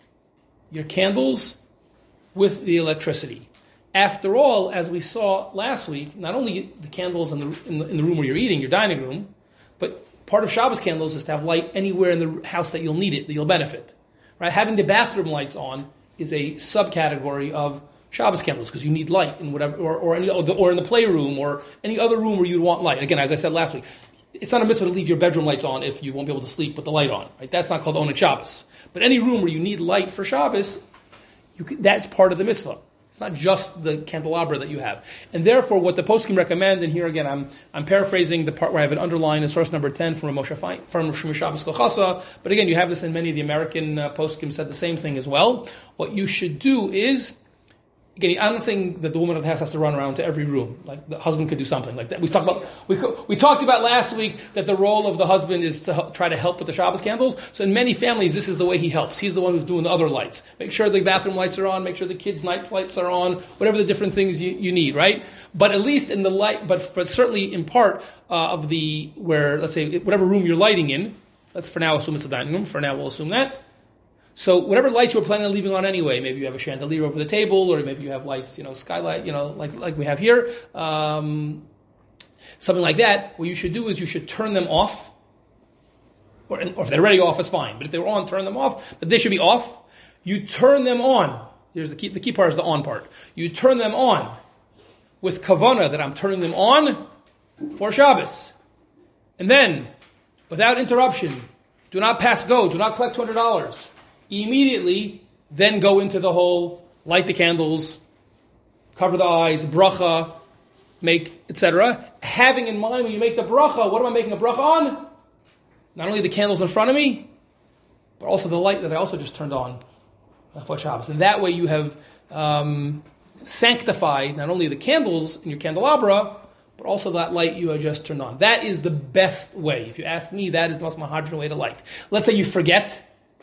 your candles with the electricity. After all, as we saw last week, not only the candles in the room where you're eating, your dining room, but part of Shabbos candles is to have light anywhere in the house that you'll need it, that you'll benefit. Right? Having the bathroom lights on is a subcategory of Shabbos candles because you need light in whatever, or in the playroom or any other room where you'd want light. Again, as I said last week, it's not a mitzvah to leave your bedroom lights on if you won't be able to sleep with the light on. Right? That's not called Oneg Shabbos. But any room where you need light for Shabbos, that's part of the mitzvah. It's not just the candelabra that you have. And therefore, what the poskim recommend, and here again, I'm paraphrasing the part where I have it underlined in source number 10 from Shmir Shabbos Kol Chasa, but again, you have this in many of the American poskim said the same thing as well. What you should do is, again, I'm not saying that the woman of the house has to run around to every room. Like the husband could do something like that. We talked about last week that the role of the husband is to try to help with the Shabbos candles. So in many families, this is the way he helps. He's the one who's doing the other lights. Make sure the bathroom lights are on. Make sure the kids' night lights are on. Whatever the different things you need, right? But at least in the light, but certainly in part of where, let's say, whatever room you're lighting in. Let's for now assume it's the dining room. For now, we'll assume that. So whatever lights you were planning on leaving on anyway, maybe you have a chandelier over the table, or maybe you have lights, skylight, like we have here, something like that. What you should do is you should turn them off, or if they're already off, it's fine. But if they were on, turn them off. But they should be off. You turn them on. Here's the key. The key part is the on part. You turn them on with kavanah that I'm turning them on for Shabbos, and then without interruption, do not pass go. Do not collect $200. Immediately, then go into the whole, light the candles, cover the eyes, bracha, make, etc. Having in mind when you make the bracha, what am I making a bracha on? not only the candles in front of me, but also the light that I also just turned on for Shabbos. And that way you have sanctified not only the candles in your candelabra, but also that light you have just turned on. That is the best way. If you ask me, that is the most mahadran way to light. Let's say you forget.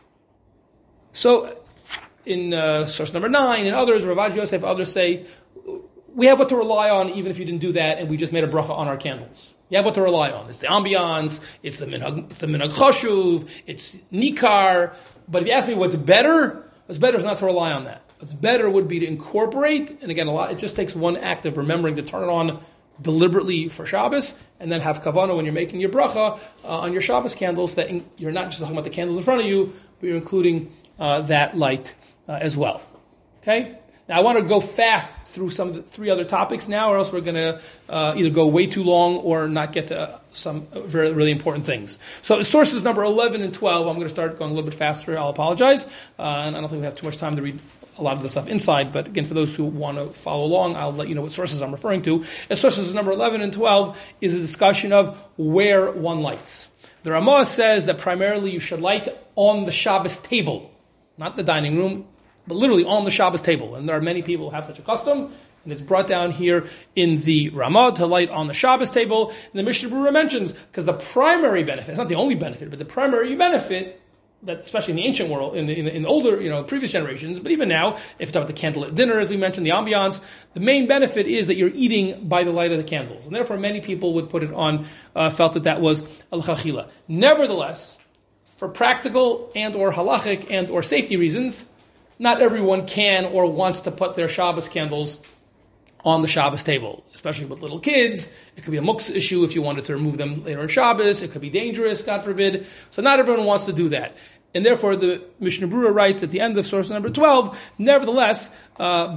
So, in source number 9 and others, Ravad Yosef, others say, we have what to rely on even if you didn't do that and we just made a bracha on our candles. You have what to rely on. It's the ambiance, it's the minhag chashuv, it's nikar. But if you ask me what's better is not to rely on that. What's better would be to incorporate, and again, it just takes one act of remembering to turn it on deliberately for Shabbos, and then have kavanah when you're making your bracha on your Shabbos candles, that you're not just talking about the candles in front of you, but you're including that light as well. Okay? Now I want to go fast through some of the 3 other topics now, or else we're going to either go way too long or not get to some very, really important things. So sources number 11 and 12, I'm going to start going a little bit faster. I'll apologize. And I don't think we have too much time to read a lot of the stuff inside, but again, for those who want to follow along, I'll let you know what sources I'm referring to. And sources number 11 and 12 is a discussion of where one lights. The Ramah says that primarily you should light on the Shabbos table, not the dining room, but literally on the Shabbos table. And there are many people who have such a custom, and it's brought down here in the Ramah to light on the Shabbos table. And the Mishnah Berurah mentions, because the primary benefit, it's not the only benefit, but the primary benefit, that especially in the ancient world, in the older, previous generations, but even now, if you talk about the candlelit dinner, as we mentioned, the ambiance, the main benefit is that you're eating by the light of the candles. And therefore, many people would put it on, felt that was al-chachila. Nevertheless, for practical and or halachic and or safety reasons, not everyone can or wants to put their Shabbos candles on the Shabbos table, especially with little kids. It could be a muktzah issue if you wanted to remove them later on Shabbos. It could be dangerous, God forbid. So not everyone wants to do that. And therefore, the Mishnah Berurah writes at the end of source number 12, nevertheless, anywhere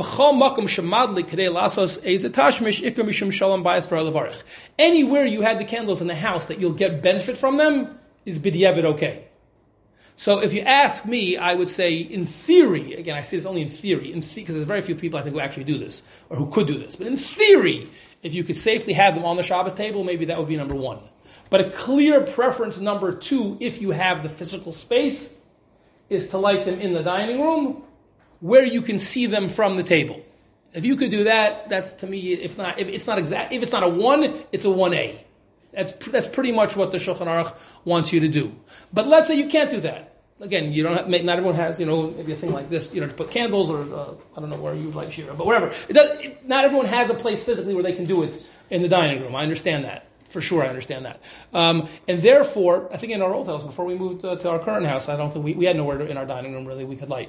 you had the candles in the house that you'll get benefit from them is b'diavad okay. So if you ask me, I would say, in theory, again, I say this only in theory, because there's very few people I think who actually do this, or who could do this. But in theory, if you could safely have them on the Shabbos table, maybe that would be number 1. But a clear preference number 2, if you have the physical space, is to light them in the dining room, where you can see them from the table. If you could do that, that's to me, if it's not a 1, it's a 1A. That's pretty much what the Shulchan Aruch wants you to do. But let's say you can't do that. Again, you don't have, not everyone has, maybe a thing like this, to put candles, or I don't know where you light shira, but whatever. Not everyone has a place physically where they can do it in the dining room. I understand that. For sure, I understand that. And therefore, I think in our old house, before we moved to our current house, I don't think we had nowhere in our dining room really we could light.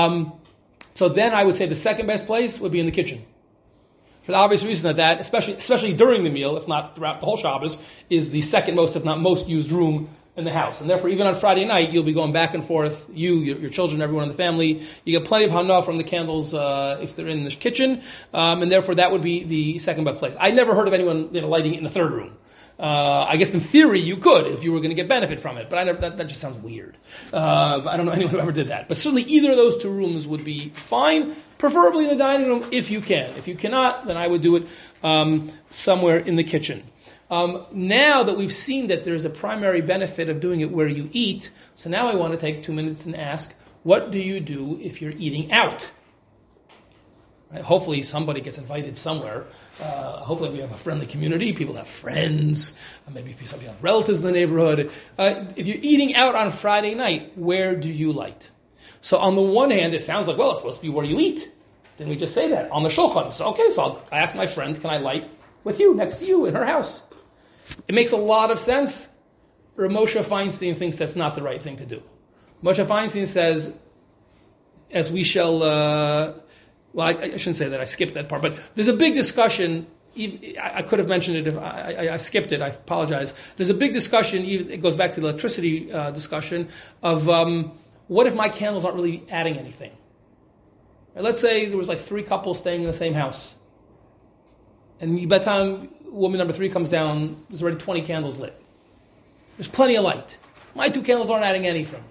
So then I would say the second best place would be in the kitchen. For the obvious reason that especially during the meal, if not throughout the whole Shabbos, is the second most, if not most, used room in the house. And therefore, even on Friday night, you'll be going back and forth, your children, everyone in the family. You get plenty of hana from the candles if they're in the kitchen. And therefore, that would be the second best place. I never heard of anyone lighting it in the third room. I guess in theory you could if you were going to get benefit from it, but that just sounds weird. I don't know anyone who ever did that. But certainly either of those 2 rooms would be fine, preferably in the dining room if you can. If you cannot, then I would do it somewhere in the kitchen. Now that we've seen that there's a primary benefit of doing it where you eat, so now I want to take 2 minutes and ask, what do you do if you're eating out? Right? Hopefully somebody gets invited somewhere. Hopefully we have a friendly community. People have friends. Maybe some people have relatives in the neighborhood. If you're eating out on Friday night, where do you light? So on the one hand, it sounds like, well, it's supposed to be where you eat. Didn't we just say that? On the shulchan. So, okay, so I ask my friend, can I light with you, next to you, in her house? It makes a lot of sense. Rav Moshe Feinstein thinks that's not the right thing to do. Moshe Feinstein says, as we shall... Well, I shouldn't say that. I skipped that part. But there's a big discussion. I could have mentioned it if I skipped it. I apologize. There's a big discussion. It goes back to the electricity discussion of what if my candles aren't really adding anything? Right, let's say there was 3 couples staying in the same house. And by the time woman number 3 comes down, there's already 20 candles lit. There's plenty of light. My 2 candles aren't adding anything.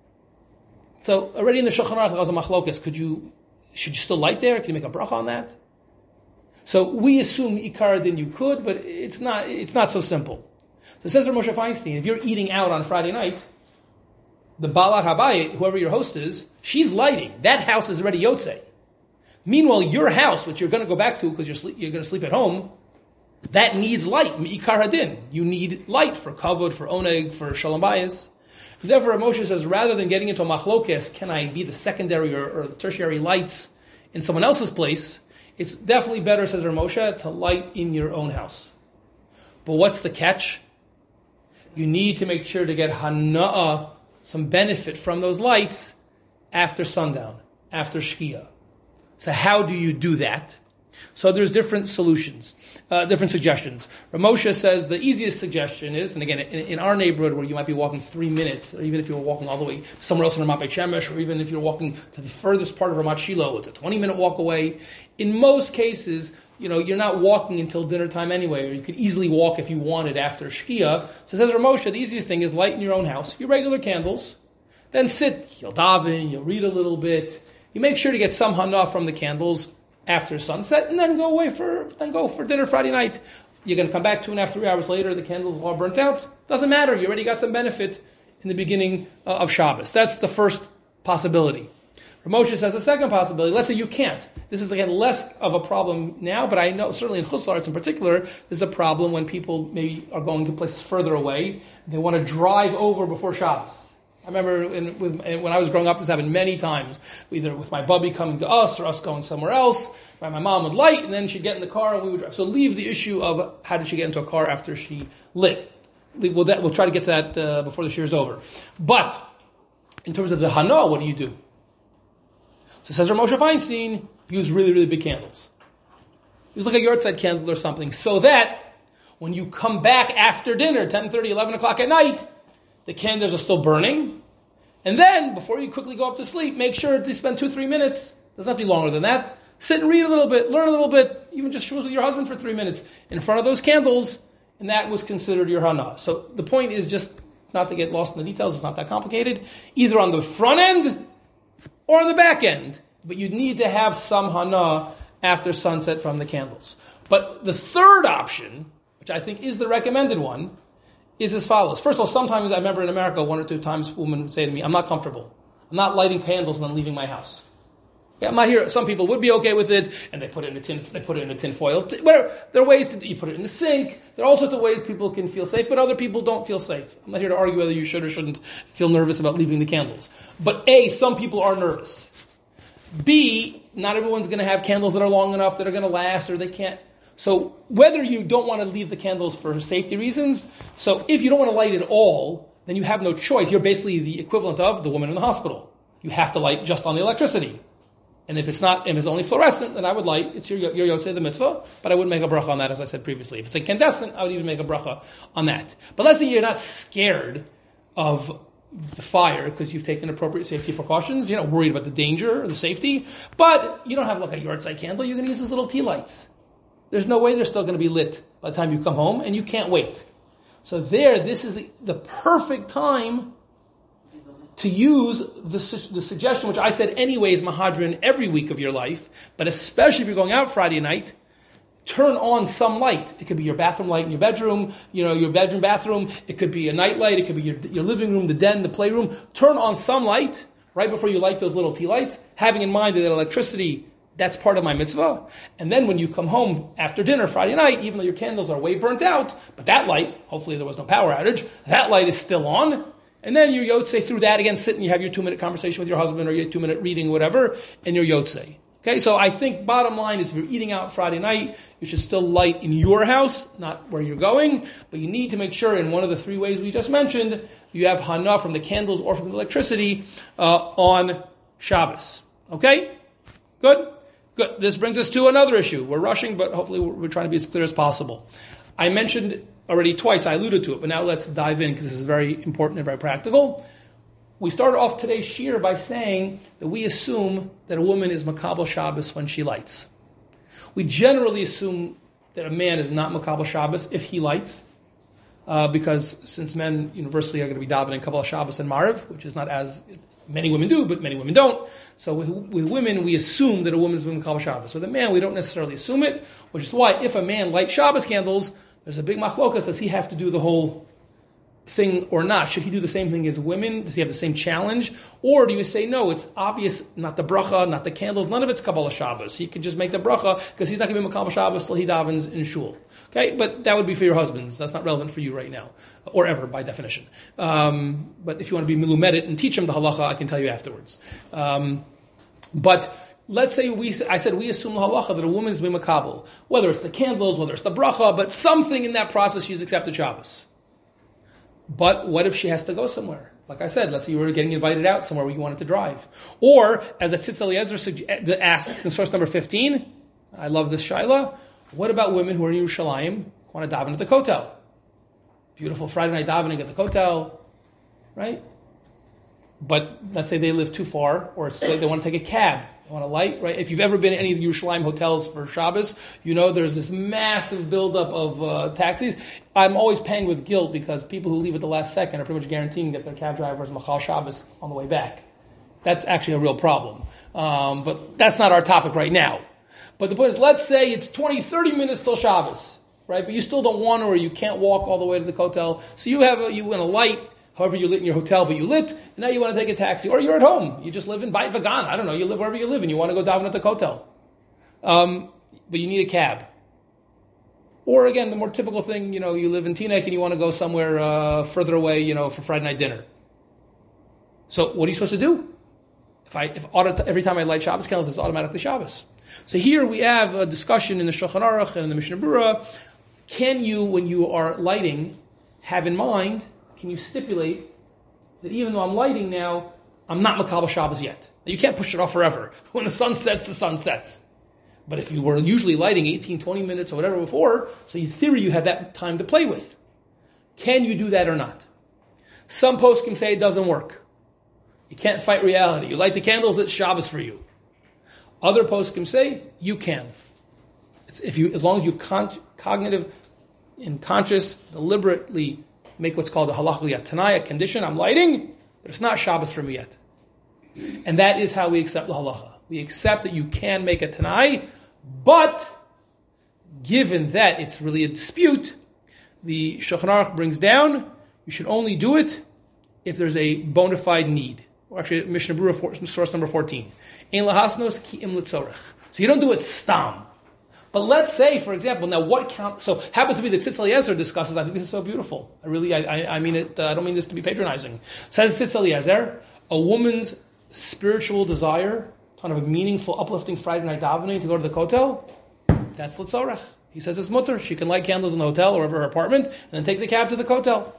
So already in the Shulchan Aruch, there was a machlokas. Should you still light there? Can you make a bracha on that? So we assume Ikar din you could, but it's not so simple. So it says Moshe Feinstein, if you're eating out on Friday night, the Balat Habayit, whoever your host is, she's lighting. That house is already Yotzei. Meanwhile, your house, which you're going to go back to because you're going to sleep at home, that needs light. Mi'ikar hadin. You need light for kavod, for oneg, for shalom bayis. Therefore, Moshe says, rather than getting into a machlokes, can I be the secondary or the tertiary lights in someone else's place? It's definitely better, says Moshe, to light in your own house. But what's the catch? You need to make sure to get hana'ah, some benefit from those lights after sundown, after shkia. So how do you do that? So there's different solutions, different suggestions. Ramosha says the easiest suggestion is, and again, in our neighborhood where you might be walking 3 minutes, or even if you were walking all the way somewhere else in Ramat Beit Shemesh, or even if you're walking to the furthest part of Ramat Shiloh, it's a 20-minute walk away. In most cases, you're not walking until dinner time anyway, or you could easily walk if you wanted after Shkia. So says Ramosha, the easiest thing is light in your own house, your regular candles, then sit, you'll daven, you'll read a little bit, you make sure to get some hana from the candles after sunset, and then go for dinner Friday night. You're going to come back 2.5, 3 hours later, the candles are all burnt out. Doesn't matter, you already got some benefit in the beginning of Shabbos. That's the first possibility. Ramosha says a second possibility. Let's say you can't. This is, again, less of a problem now, but I know certainly in Chutz La'aretz in particular, there's a problem when people maybe are going to places further away. They want to drive over before Shabbos. I remember when I was growing up, this happened many times, either with my bubby coming to us or us going somewhere else. My mom would light, and then she'd get in the car, and we would drive. So leave the issue of how did she get into a car after she lit. We'll try to get to that before the shir is over. But in terms of the hana, what do you do? So says Moshe Feinstein, use really, really big candles. Use like a yahrzeit candle or something, so that when you come back after dinner, 10:30, 11 o'clock at night, the candles are still burning. And then, before you quickly go up to sleep, make sure to spend 2-3 minutes, doesn't have to be longer than that, sit and read a little bit, learn a little bit, even just shul with your husband for 3 minutes in front of those candles, and that was considered your hana. So the point is just not to get lost in the details, it's not that complicated, either on the front end or on the back end, but you need to have some hana after sunset from the candles. But the third option, which I think is the recommended one, is as follows. First of all, sometimes I remember in America 1 or 2 times women would say to me, I'm not comfortable. I'm not lighting candles and then leaving my house. Yeah, I'm not here. Some people would be okay with it, and they put it in a tin foil. Whatever. There are ways you put it in the sink. There are all sorts of ways people can feel safe, but other people don't feel safe. I'm not here to argue whether you should or shouldn't feel nervous about leaving the candles. But A, some people are nervous. B, not everyone's going to have candles that are long enough, that are going to last, or they can't. So whether you don't want to leave the candles for safety reasons, so if you don't want to light at all, then you have no choice. You're basically the equivalent of the woman in the hospital. You have to light just on the electricity. And if it's only fluorescent, then I would light. It's your yotzei the mitzvah, but I wouldn't make a bracha on that, as I said previously. If it's incandescent, I would even make a bracha on that. But let's say you're not scared of the fire because you've taken appropriate safety precautions. You're not worried about the danger or the safety, but you don't have like a yahrzeit candle. You're going to use those little tea lights. There's no way they're still going to be lit by the time you come home, and you can't wait. So this is the perfect time to use the suggestion, which I said anyways, Mahadran, every week of your life, but especially if you're going out Friday night, turn on some light. It could be your bathroom light in your bedroom, your bedroom bathroom. It could be a night light. It could be your living room, the den, the playroom. Turn on some light right before you light those little tea lights, having in mind that electricity, that's part of my mitzvah. And then when you come home after dinner Friday night, even though your candles are way burnt out, but that light, hopefully there was no power outage, that light is still on. And then your yotzei through that again, sit and you have your 2-minute conversation with your husband or your 2-minute reading or whatever, and your yotzei. Okay, so I think bottom line is if you're eating out Friday night, you should still light in your house, not where you're going, but you need to make sure in one of the 3 ways we just mentioned, you have hana from the candles or from the electricity on Shabbos. Okay? Good? Good. This brings us to another issue. We're rushing, but hopefully we're trying to be as clear as possible. I mentioned already twice, I alluded to it, but now let's dive in because this is very important and very practical. We started off today's shir by saying that we assume that a woman is makabel Shabbos when she lights. We generally assume that a man is not makabel Shabbos if he lights, because since men universally are going to be davening Kabbalah Shabbos and Mariv, which is not as many women do, but many women don't. So with women, we assume that a woman is makabel Shabbos. With a man, we don't necessarily assume it, which is why if a man lights Shabbos candles, there's a big machlokas. Does he have to do the whole thing or not? Should he do the same thing as women? Does he have the same challenge? Or do you say, no, it's obvious, not the bracha, not the candles, none of it's Kabbalah Shabbos. He could just make the bracha because he's not going to be Kabbalah Shabbos till he davens in shul. Okay, but that would be for your husbands. That's not relevant for you right now, or ever by definition. But if you want to be milumedet and teach him the halacha, I can tell you afterwards. But let's say I said we assume the halacha that a woman is b'makabel, whether it's the candles, whether it's the bracha, but something in that process she's accepted Shabbos. But what if she has to go somewhere? Like I said, let's say you were getting invited out somewhere where you wanted to drive. Or, as Tzitz Eliezer asks in source number 15, I love this shaila, what about women who are in Yerushalayim, want to daven at the kotel? Beautiful Friday night davening at the kotel, right? But let's say they live too far, or they want to take a cab. They want a light, right? If you've ever been in any of the Yerushalayim hotels for Shabbos, you know there's this massive buildup of taxis. I'm always paying with guilt because people who leave at the last second are pretty much guaranteeing that their cab drivers Machal Shabbos on the way back. That's actually a real problem. But that's not our topic right now. But the point is, let's say it's 20, 30 minutes till Shabbos, right? But you still don't want to, or you can't walk all the way to the kotel. So you want a light. However, you lit in your hotel, but you lit, and now you want to take a taxi. Or you're at home. You just live in Beit Vagan. I don't know. You live wherever you live, and you want to go daven at the kotel. But you need a cab. Or again, the more typical thing, you live in Teaneck, and you want to go somewhere further away, for Friday night dinner. So what are you supposed to do? Every time I light Shabbos candles, it's automatically Shabbos. So here we have a discussion in the Shulchan Aruch and in the Mishnah Berurah. Can you, when you are lighting, have in mind, can you stipulate that even though I'm lighting now, I'm not Makabel Shabbos yet? Now, you can't push it off forever. When the sun sets, the sun sets. But if you were usually lighting 18, 20 minutes or whatever before, so in theory you have that time to play with. Can you do that or not? Some posts can say it doesn't work. You can't fight reality. You light the candles, it's Shabbos for you. Other posts can say you can. As long as you cognitive and conscious, deliberately make what's called a halachah tanaya condition. I'm lighting, but it's not Shabbos for me yet. And that is how we accept the halacha. We accept that you can make a tanai, but given that it's really a dispute, the Shulchan Aruch brings down, you should only do it if there's a bona fide need. Or actually, Mishnah Berurah, source number 14. Ein lahasnos ki im litzorech. So you don't do it stam. But let's say, for example, now what counts? So happens to be that Tzitz Eliezer discusses. I think this is so beautiful. I mean it. I don't mean this to be patronizing. Says Tzitz Eliezer, a woman's spiritual desire, kind of a meaningful, uplifting Friday night davening to go to the kotel. That's litzorech. He says it's mutter. She can light candles in the hotel or her apartment, and then take the cab to the kotel.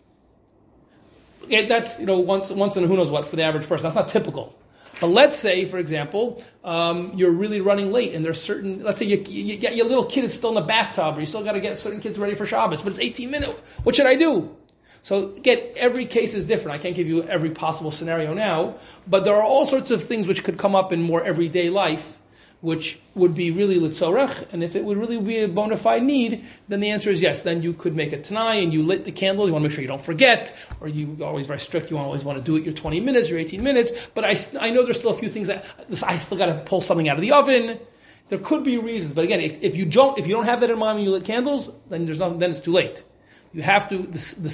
Okay, that's once in who knows what for the average person. That's not typical. But let's say, for example, you're really running late, and there's certain. Let's say your little kid is still in the bathtub, or you still got to get certain kids ready for Shabbos, but it's 18 minutes. What should I do? So again, every case is different. I can't give you every possible scenario now, but there are all sorts of things which could come up in more everyday life, which would be really litzorech, and if it would really be a bona fide need, then the answer is yes. Then you could make a tanai, and you lit the candles. You want to make sure you don't forget, or you're always very strict. You always want to do it your 20 minutes, your 18 minutes. But I know there's still a few things that I still got to pull something out of the oven. There could be reasons, but again, if you don't have that in mind when you lit candles, then there's nothing. Then it's too late. You have to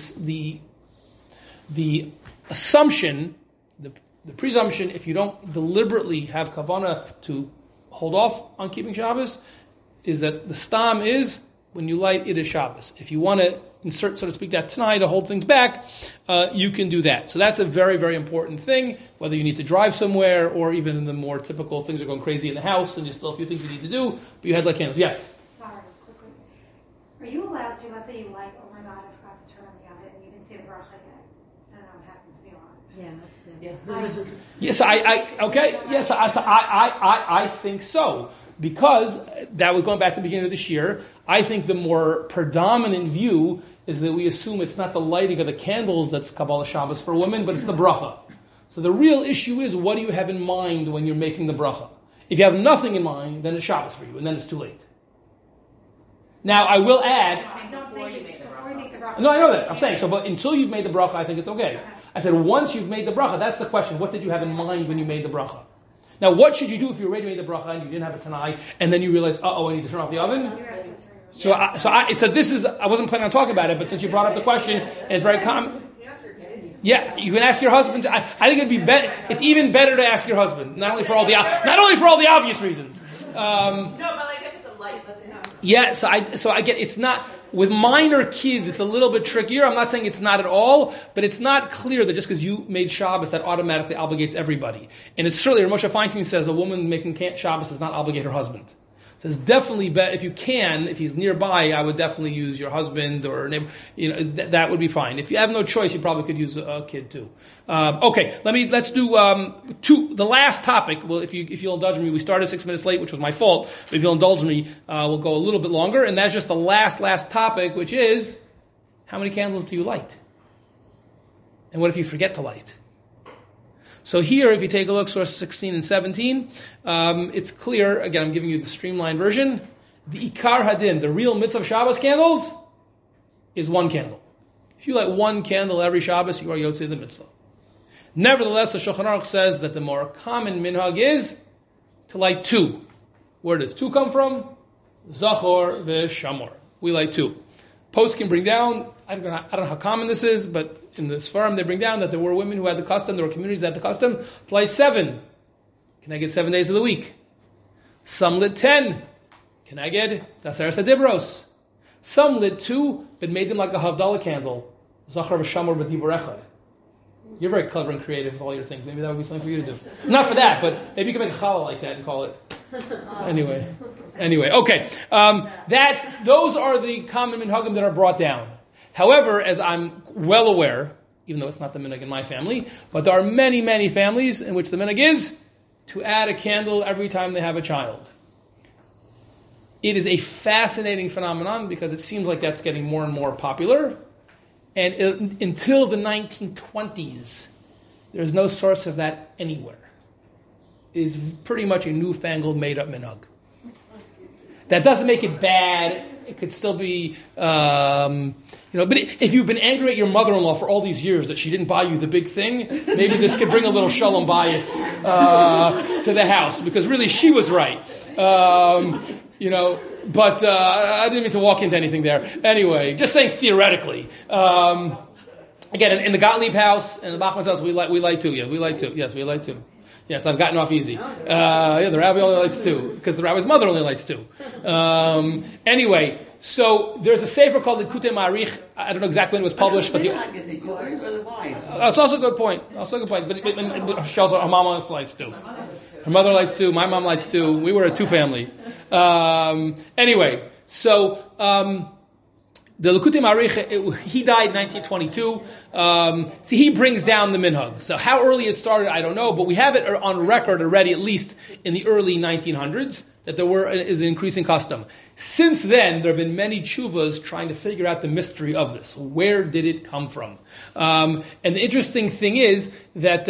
the assumption, the presumption. If you don't deliberately have kavanah to hold off on keeping Shabbos, is that the stam is, when you light, it is Shabbos. If you want to insert, so to speak, that tanai to hold things back, you can do that. So that's a very, very important thing, whether you need to drive somewhere, or even in the more typical things are going crazy in the house, and there's still a few things you need to do, but you had light candles. Yes? Sorry, quickly. Are you allowed to, let's say you light, oh my God, I forgot to turn on the oven, and you didn't see the bracha yet. I don't know what happens to be on. Yeah, that's it. Yes, I think so. Because that was going back to the beginning of this year, I think the more predominant view is that we assume it's not the lighting of the candles that's Kabbalah Shabbos for women, but it's the bracha. So the real issue is, what do you have in mind when you're making the bracha? If you have nothing in mind, then it's Shabbos for you, and then it's too late. Now, I will add... Before you make the bracha. No, I know that. I'm saying, but until you've made the bracha, I think it's okay. I said, once you've made the bracha, that's the question. What did you have in mind when you made the bracha? Now, what should you do if you already made the bracha and you didn't have a tanai, and then you realize, I need to turn off the oven? So this is, I wasn't planning on talking about it, but since you brought up the question, and it's very common. Yeah, you can ask your husband. I think it'd be better. It's even better to ask your husband, not only for all the obvious reasons. No, but like if it's a light, let's say. Yeah, so I get it's not with minor kids. It's a little bit trickier. I'm not saying it's not at all, but it's not clear that just because you made Shabbos that automatically obligates everybody. And it's certainly, Moshe Feinstein says a woman making Shabbos does not obligate her husband. So it's definitely better if you can. If he's nearby, I would definitely use your husband or neighbor. That would be fine. If you have no choice, you probably could use a kid too. Okay, let's do the last topic. Well, if you'll indulge me, we started 6 minutes late, which was my fault. But if you'll indulge me, we'll go a little bit longer, and that's just the last topic, which is how many candles do you light, and what if you forget to light? So here, if you take a look, source 16 and 17, it's clear, again, I'm giving you the streamlined version, the Ikar Hadin, the real mitzvah of Shabbos candles, is one candle. If you light one candle every Shabbos, you are Yotzei the mitzvah. Nevertheless, the Shulchan Aruch says that the more common minhag is to light two. Where does two come from? Zachor v'Shamor. We light two. Posts can bring down, I don't know how common this is, but in the Sfarim they bring down that there were women who had the custom, there were communities that had the custom to light 7. Can I get 7 days of the week? Some lit 10. Can I get Daseres Adibros? Some lit 2, but made them like a Havdalah candle. Zachar v'Shamor b'Dibur Echad. You're very clever and creative with all your things. Maybe that would be something for you to do. Not for that, but maybe you can make a challah like that and call it. Anyway, okay. Those are the common minhagim that are brought down. However, as I'm well aware, even though it's not the minhag in my family, but there are many, many families in which the minhag is to add a candle every time they have a child. It is a fascinating phenomenon because it seems like that's getting more and more popular. And until the 1920s, there's no source of that anywhere. It is pretty much a newfangled, made-up minhag. That doesn't make it bad. It could still be, but if you've been angry at your mother-in-law for all these years that she didn't buy you the big thing, maybe this could bring a little shalom bias to the house, because really she was right. But I didn't mean to walk into anything there. Anyway, just saying theoretically. Again, in the Gottlieb house and the Bachman's house, we light two. Yeah, we light two. Yes, we light two. Yes, I've gotten off easy. The rabbi only lights 2, because the rabbi's mother only lights 2. Anyway, so there's a sefer called Likutei Ma'arich. I don't know exactly when it was published, but it's also a good point. But she also, her mom also lights 2. Her mother lights 2. My mom lights 2. We were a 2 family. Anyway, so the Likutei Ma'arich, he died in 1922. He brings down the minhag. So how early it started, I don't know, but we have it on record already, at least in the early 1900s, that is an increasing custom. Since then, there have been many tshuvas trying to figure out the mystery of this. Where did it come from? And the interesting thing is that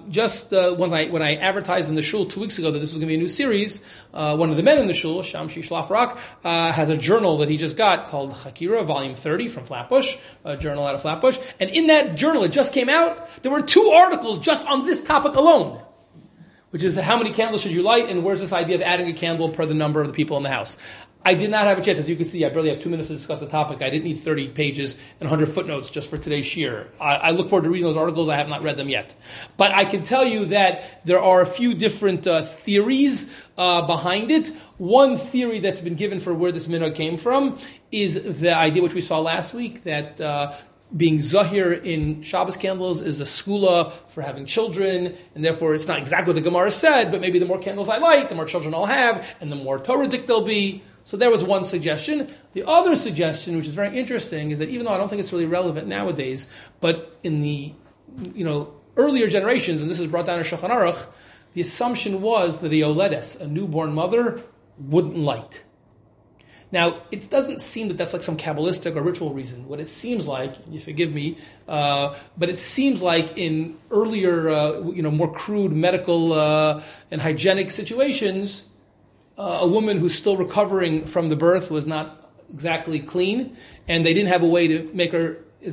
when I advertised in the shul 2 weeks ago that this was going to be a new series, one of the men in the shul, Shamshi Shlafrak, has a journal that he just got called Chakira, Volume 30 from Flatbush, a journal out of Flatbush. And in that journal, it just came out, there were 2 articles just on this topic alone, which is how many candles should you light, and where's this idea of adding a candle per the number of the people in the house. I did not have a chance. As you can see, I barely have 2 minutes to discuss the topic. I didn't need 30 pages and 100 footnotes just for today's shiur. I look forward to reading those articles. I have not read them yet. But I can tell you that there are a few different theories behind it. One theory that's been given for where this minhag came from is the idea which we saw last week, that being zahir in Shabbos candles is a skula for having children, and therefore it's not exactly what the Gemara said, but maybe the more candles I light, the more children I'll have, and the more Torah dik there'll be. So there was one suggestion. The other suggestion, which is very interesting, is that even though I don't think it's really relevant nowadays, but in the earlier generations, and this is brought down in Shulchan Aruch, the assumption was that a yoledes, a newborn mother, wouldn't light. Now, it doesn't seem that that's like some Kabbalistic or ritual reason. What it seems like, you forgive me, but it seems like in earlier, more crude medical and hygienic situations, a woman who's still recovering from the birth was not exactly clean, and they didn't have a way to make her,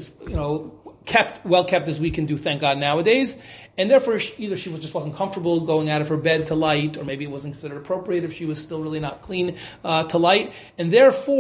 well kept as we can do, thank God, nowadays. And therefore, either she just wasn't comfortable going out of her bed to light, or maybe it wasn't considered appropriate if she was still really not clean to light. And therefore,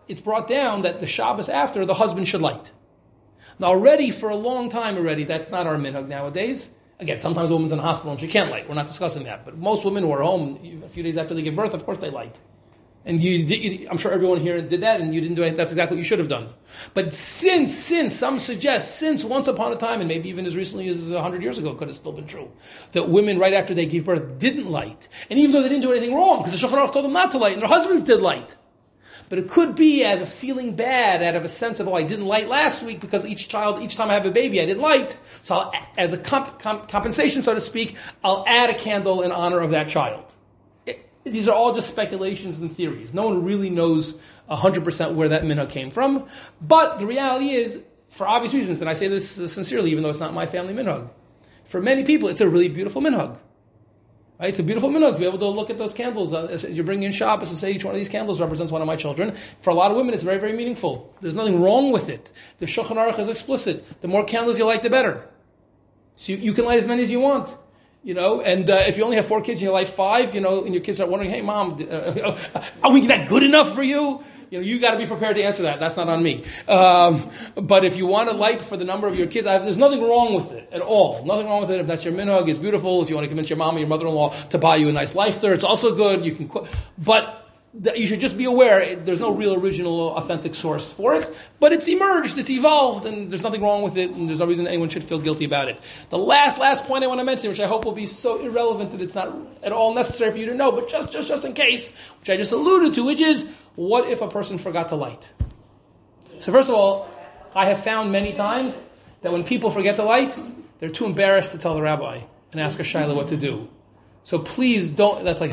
it's brought down that the Shabbos after, the husband should light. Now already, for a long time already, that's not our minhag nowadays. Again, sometimes a woman's in the hospital and she can't light. We're not discussing that. But most women who are home, a few days after they give birth, of course they light. And I'm sure everyone here did that, and you didn't do it. That's exactly what you should have done. But since some suggest, since once upon a time, and maybe even as recently as 100 years ago, could have still been true, that women right after they gave birth didn't light. And even though they didn't do anything wrong, because the Shulchan Aruch told them not to light, and their husbands did light. But it could be out of feeling bad, out of a sense of, I didn't light last week because each time I have a baby, I didn't light. So as a compensation, so to speak, I'll add a candle in honor of that child. These are all just speculations and theories. No one really knows 100% where that minhag came from. But the reality is, for obvious reasons, and I say this sincerely, even though it's not my family minhag, for many people, it's a really beautiful minhag. Right? It's a beautiful minhag to be able to look at those candles as you bring in Shabbos and say each one of these candles represents one of my children. For a lot of women, it's very, very meaningful. There's nothing wrong with it. The Shulchan Aruch is explicit. The more candles you light, the better. So you can light as many as you want. And if you only have 4 kids and you light 5, and your kids start wondering, hey, Mom, are we that good enough for you? You got to be prepared to answer that. That's not on me. But if you want to light for the number of your kids, there's nothing wrong with it at all. Nothing wrong with it. If that's your minhag, it's beautiful. If you want to convince your mom or your mother-in-law to buy you a nice lighter, it's also good. You can, but you should just be aware there's no real original authentic source for it, but it's emerged, it's evolved, and there's nothing wrong with it, and there's no reason anyone should feel guilty about it. The last point I want to mention, which I hope will be so irrelevant that it's not at all necessary for you to know, but just in case, which I just alluded to, which is, what if a person forgot to light? So first of all, I have found many times that when people forget to light, they're too embarrassed to tell the rabbi and ask a shayla what to do. So please don't, that's like...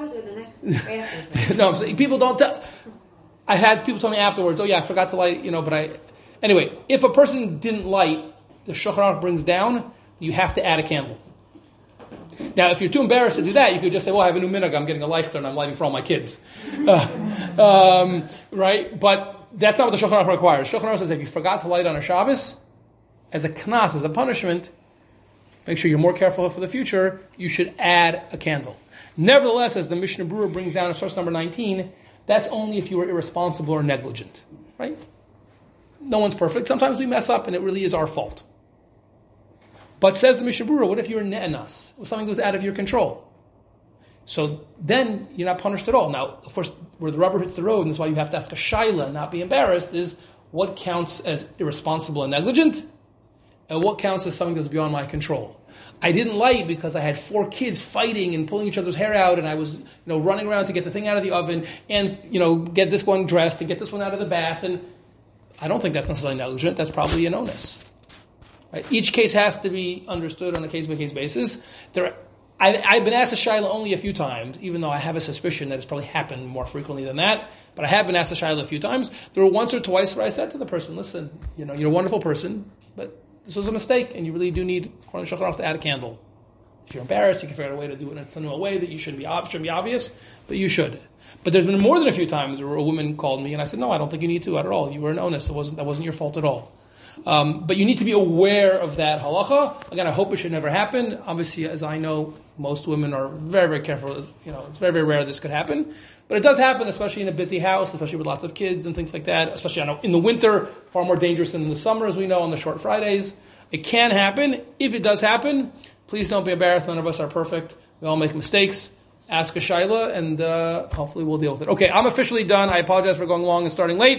No, people don't tell. I had people tell me afterwards, I forgot to light, Anyway, if a person didn't light, the Shulchan Aruch brings down, you have to add a candle. Now, if you're too embarrassed to do that, you could just say, I have a new minhag, I'm getting a lighter and I'm lighting for all my kids. Right? But that's not what the Shulchan Aruch requires. Shulchan Aruch says if you forgot to light on a Shabbos, as a knas, as a punishment, make sure you're more careful for the future, you should add a candle. Nevertheless, as the Mishnah Berurah brings down in source number 19, that's only if you were irresponsible or negligent. Right? No one's perfect. Sometimes we mess up and it really is our fault. But says the Mishnah Berurah, what if you're ne'enas? If something goes out of your control? So then you're not punished at all. Now, of course, where the rubber hits the road, and that's why you have to ask a shayla and not be embarrassed, is what counts as irresponsible and negligent, and what counts as something that's beyond my control. I didn't light because I had 4 kids fighting and pulling each other's hair out, and I was, running around to get the thing out of the oven, and, get this one dressed and get this one out of the bath, and I don't think that's necessarily negligent. That's probably an onus. Right? Each case has to be understood on a case-by-case basis. I've been asked a shayla only a few times, even though I have a suspicion that it's probably happened more frequently than that. But I have been asked a shayla a few times. There were once or twice where I said to the person, listen, you're a wonderful person, but this was a mistake, and you really do need, according to Shulchan Aruch, to add a candle. If you're embarrassed, you can figure out a way to do it in a new way that you shouldn't be obvious, but you should. But there's been more than a few times where a woman called me, and I said, no, I don't think you need to at all. You were an onus. That wasn't your fault at all. But you need to be aware of that halacha. Again, I hope it should never happen. Obviously, as I know, most women are very, very careful. It's very, very rare this could happen. But it does happen, especially in a busy house, especially with lots of kids and things like that. Especially in the winter, far more dangerous than in the summer, as we know, on the short Fridays. It can happen. If it does happen, please don't be embarrassed. None of us are perfect. We all make mistakes. Ask a shayla, and hopefully we'll deal with it. Okay, I'm officially done. I apologize for going long and starting late.